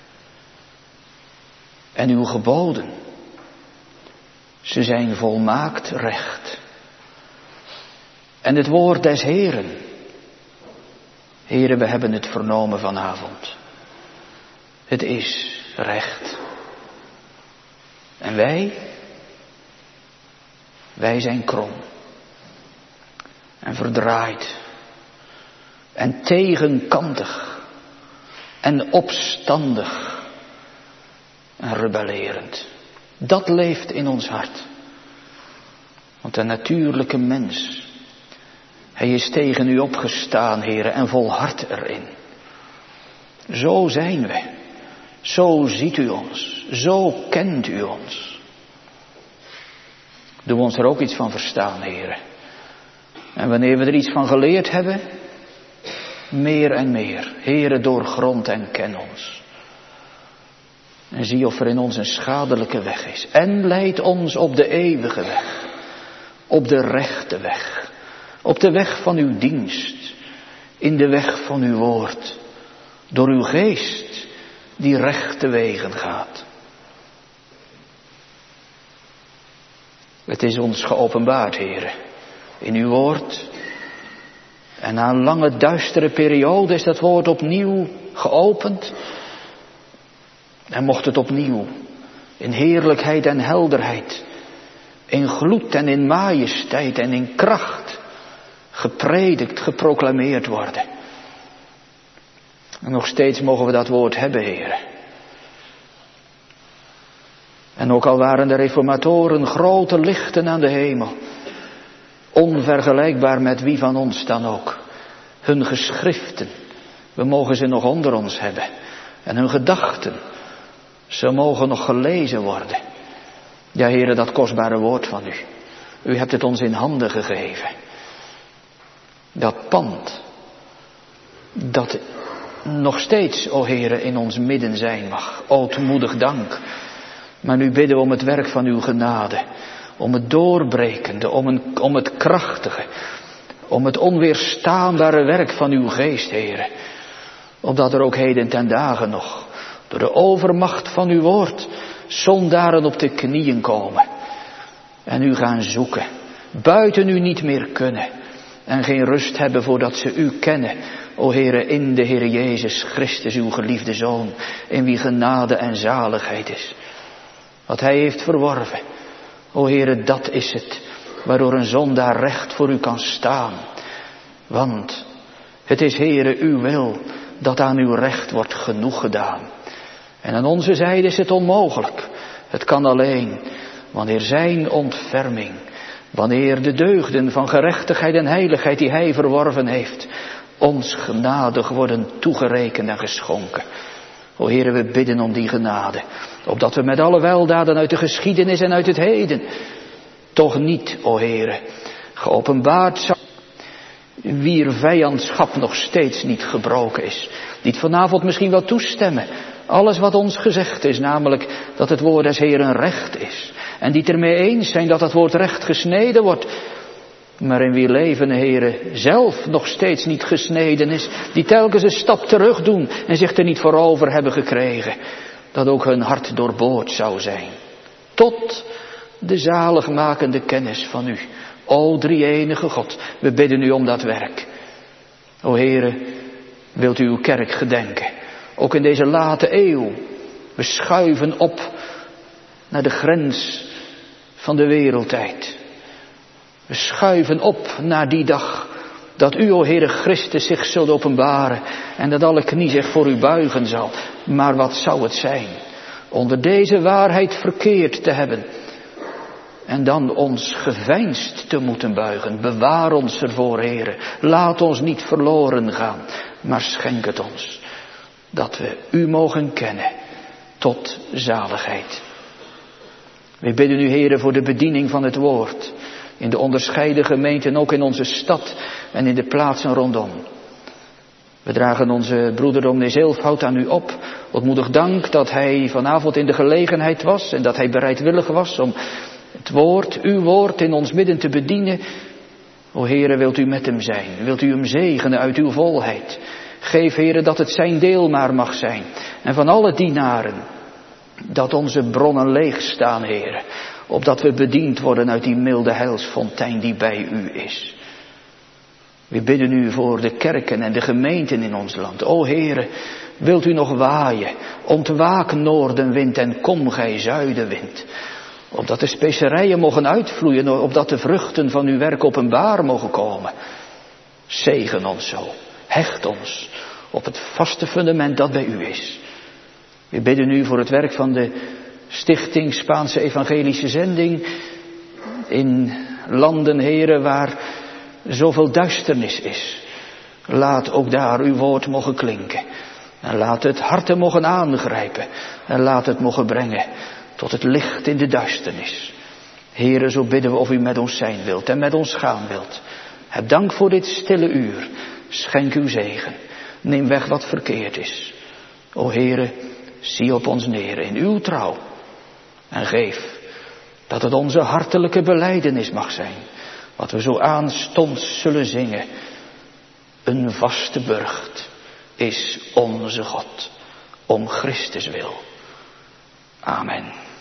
En uw geboden, ze zijn volmaakt recht. En het woord des Heeren, Heere, we hebben het vernomen vanavond. Het is recht. En wij, wij zijn krom. En verdraaid. En tegenkantig. En opstandig. En rebellerend. Dat leeft in ons hart. Want de natuurlijke mens, hij is tegen u opgestaan, Heere, en volhardt erin. Zo zijn we. Zo ziet u ons. Zo kent u ons. Doe ons er ook iets van verstaan, Heere. En wanneer we er iets van geleerd hebben, meer en meer. Heere, doorgrond en ken ons. En zie of er in ons een schadelijke weg is. En leid ons op de eeuwige weg. Op de rechte weg. Op de weg van uw dienst. In de weg van uw woord. Door uw geest die rechte wegen gaat. Het is ons geopenbaard, Heere, in uw woord. En na een lange duistere periode is dat woord opnieuw geopend. En mocht het opnieuw in heerlijkheid en helderheid, in gloed en in majesteit en in kracht gepredikt, geproclameerd worden. En nog steeds mogen we dat woord hebben, Heere. En ook al waren de reformatoren grote lichten aan de hemel, onvergelijkbaar met wie van ons dan ook. Hun geschriften, we mogen ze nog onder ons hebben. En hun gedachten, ze mogen nog gelezen worden. Ja, Heere, dat kostbare woord van u. U hebt het ons in handen gegeven. Dat pand, dat nog steeds, o Heere, in ons midden zijn mag. Ootmoedig dank. Maar nu bidden we om het werk van uw genade. Om het doorbrekende, om, een, om het krachtige. Om het onweerstaanbare werk van uw geest, Heere. Opdat er ook heden ten dagen nog, door de overmacht van uw woord, zondaren op de knieën komen. En u gaan zoeken. Buiten u niet meer kunnen. En geen rust hebben voordat ze u kennen. O Heere, in de Heere Jezus Christus, uw geliefde Zoon. In wie genade en zaligheid is. Wat hij heeft verworven. O Heere, dat is het. Waardoor een zondaar recht voor u kan staan. Want het is, Heere, uw wil dat aan uw recht wordt genoeg gedaan. En aan onze zijde is het onmogelijk. Het kan alleen wanneer zijn ontferming, wanneer de deugden van gerechtigheid en heiligheid die hij verworven heeft, ons genadig worden toegerekend en geschonken. O Heere, we bidden om die genade, opdat we met alle weldaden uit de geschiedenis en uit het heden, toch niet, o Heere, geopenbaard zijn, wier vijandschap nog steeds niet gebroken is, die het vanavond misschien wel toestemmen, alles wat ons gezegd is, namelijk dat het woord des Heeren recht is, en die het ermee eens zijn dat het woord recht gesneden wordt, maar in wie leven, Heere, zelf nog steeds niet gesneden is, die telkens een stap terug doen en zich er niet voor over hebben gekregen, dat ook hun hart doorboord zou zijn. Tot de zaligmakende kennis van u, o drie-enige God, we bidden u om dat werk. O Heere, wilt u uw kerk gedenken, ook in deze late eeuw. We schuiven op naar de grens van de wereldtijd. We schuiven op naar die dag dat u, o Heere Christus, zich zult openbaren en dat alle knie zich voor u buigen zal. Maar wat zou het zijn onder deze waarheid verkeerd te hebben en dan ons geveinsd te moeten buigen. Bewaar ons ervoor, Heere. Laat ons niet verloren gaan, maar schenk het ons dat we u mogen kennen tot zaligheid. We bidden u, Heere, voor de bediening van het woord. In de onderscheiden gemeenten, ook in onze stad en in de plaatsen rondom. We dragen onze broeder dominee Zeilfout aan u op. Ontmoedig dank dat hij vanavond in de gelegenheid was en dat hij bereidwillig was om het woord, uw woord in ons midden te bedienen. O Heere, wilt u met hem zijn? Wilt u hem zegenen uit uw volheid? Geef, Heere, dat het zijn deel maar mag zijn. En van alle dienaren, dat onze bronnen leeg staan, Heere. Opdat we bediend worden uit die milde heilsfontein die bij u is. We bidden u voor de kerken en de gemeenten in ons land. O Heere, wilt u nog waaien? Ontwaak noordenwind en kom gij zuidenwind. Opdat de specerijen mogen uitvloeien, opdat de vruchten van uw werk openbaar mogen komen. Zegen ons zo, hecht ons op het vaste fundament dat bij u is. We bidden u voor het werk van de Stichting Spaanse Evangelische Zending in landen, Heere, waar zoveel duisternis is. Laat ook daar uw woord mogen klinken. En laat het harten mogen aangrijpen. En laat het mogen brengen tot het licht in de duisternis. Heere, zo bidden we of u met ons zijn wilt en met ons gaan wilt. Heb dank voor dit stille uur. Schenk uw zegen. Neem weg wat verkeerd is. O Heere, zie op ons neer in uw trouw. En geef dat het onze hartelijke belijdenis mag zijn. Wat we zo aanstonds zullen zingen. Een vaste burcht is onze God. Om Christus wil. Amen.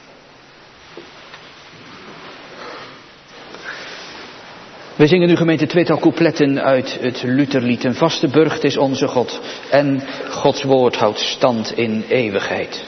We zingen nu gemeente tweetal coupletten uit het Lutherlied. Een vaste burcht is onze God. En Gods woord houdt stand in eeuwigheid.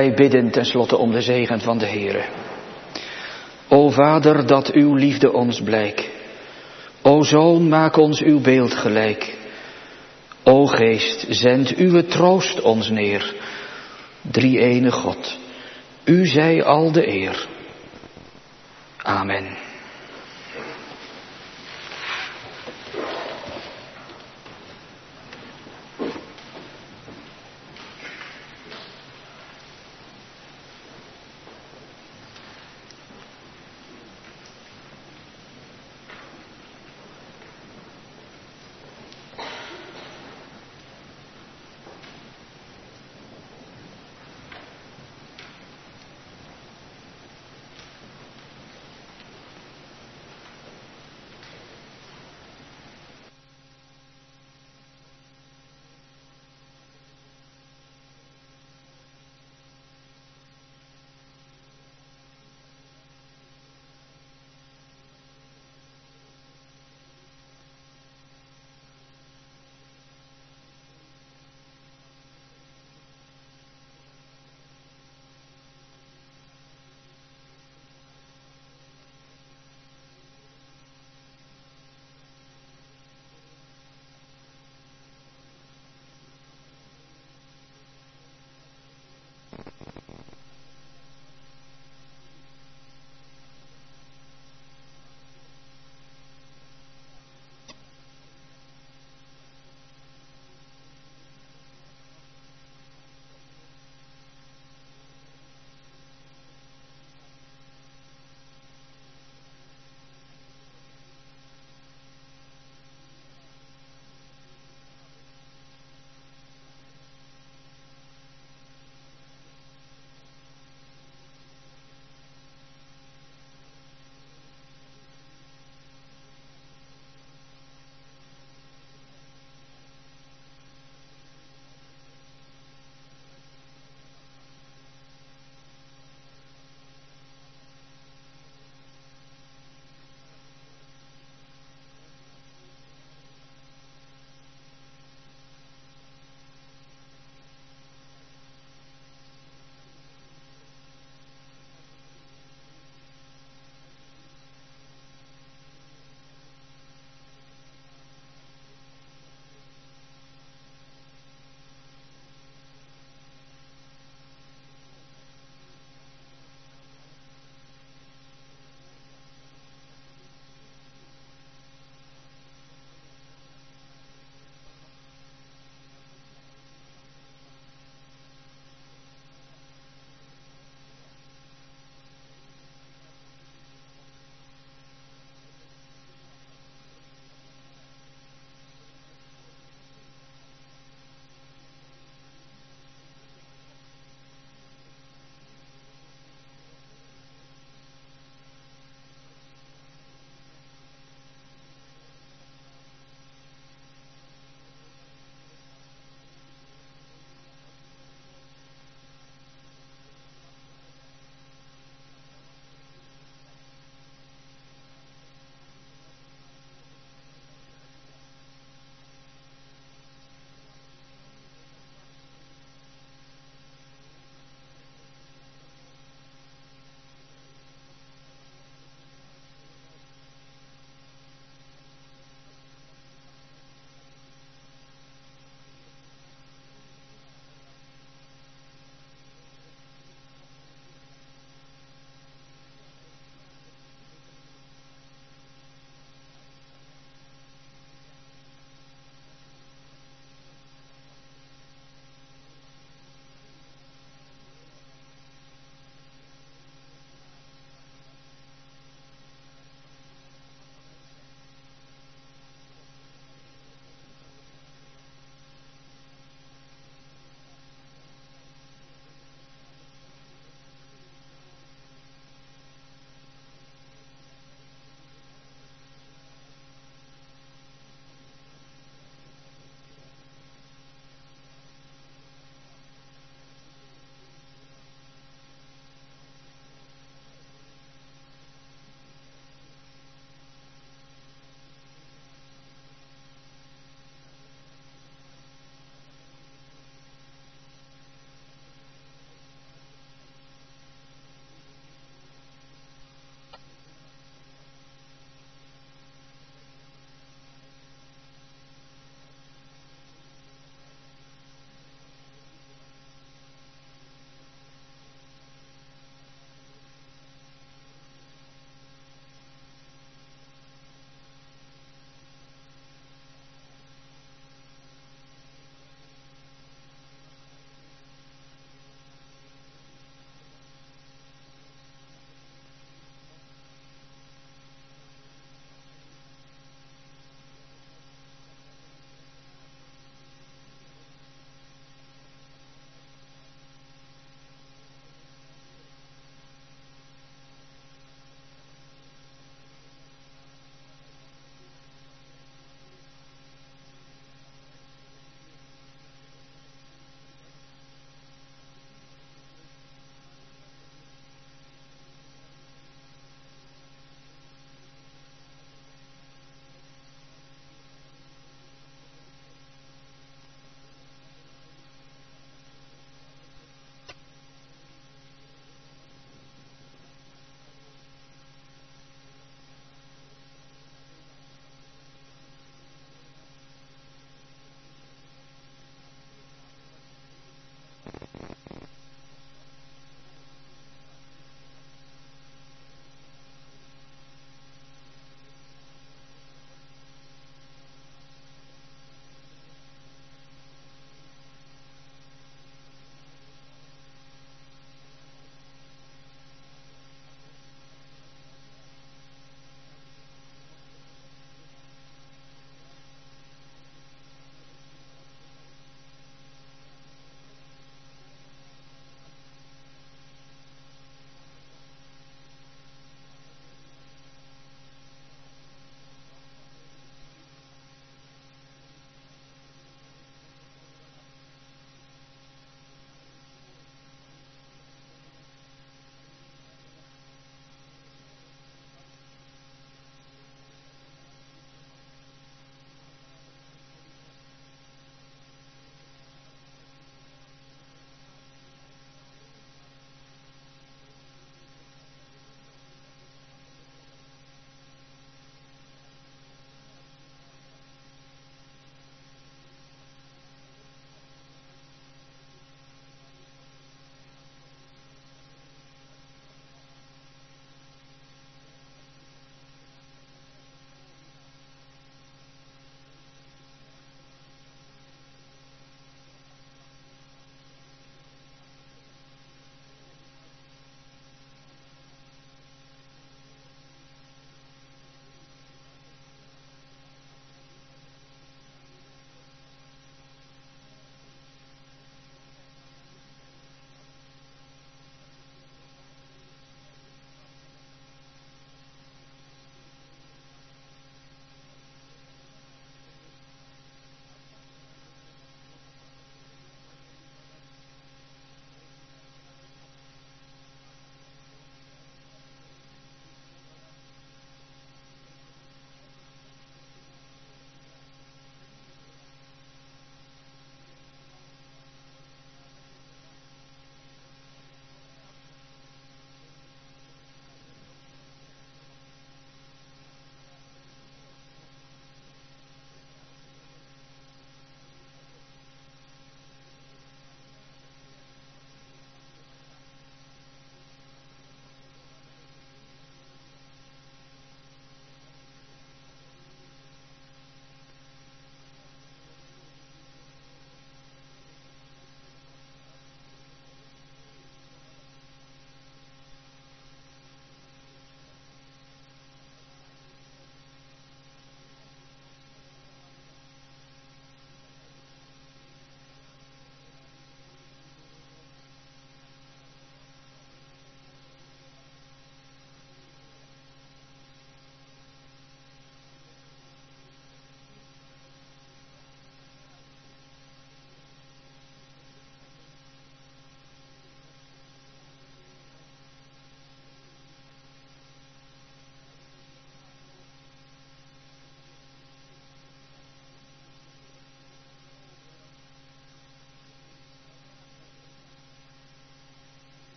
Wij bidden tenslotte om de zegen van de Heere. O Vader, dat uw liefde ons blijk. O Zoon, maak ons uw beeld gelijk. O Geest, zend uw troost ons neer. Drie-ene God, u zij al de eer. Amen.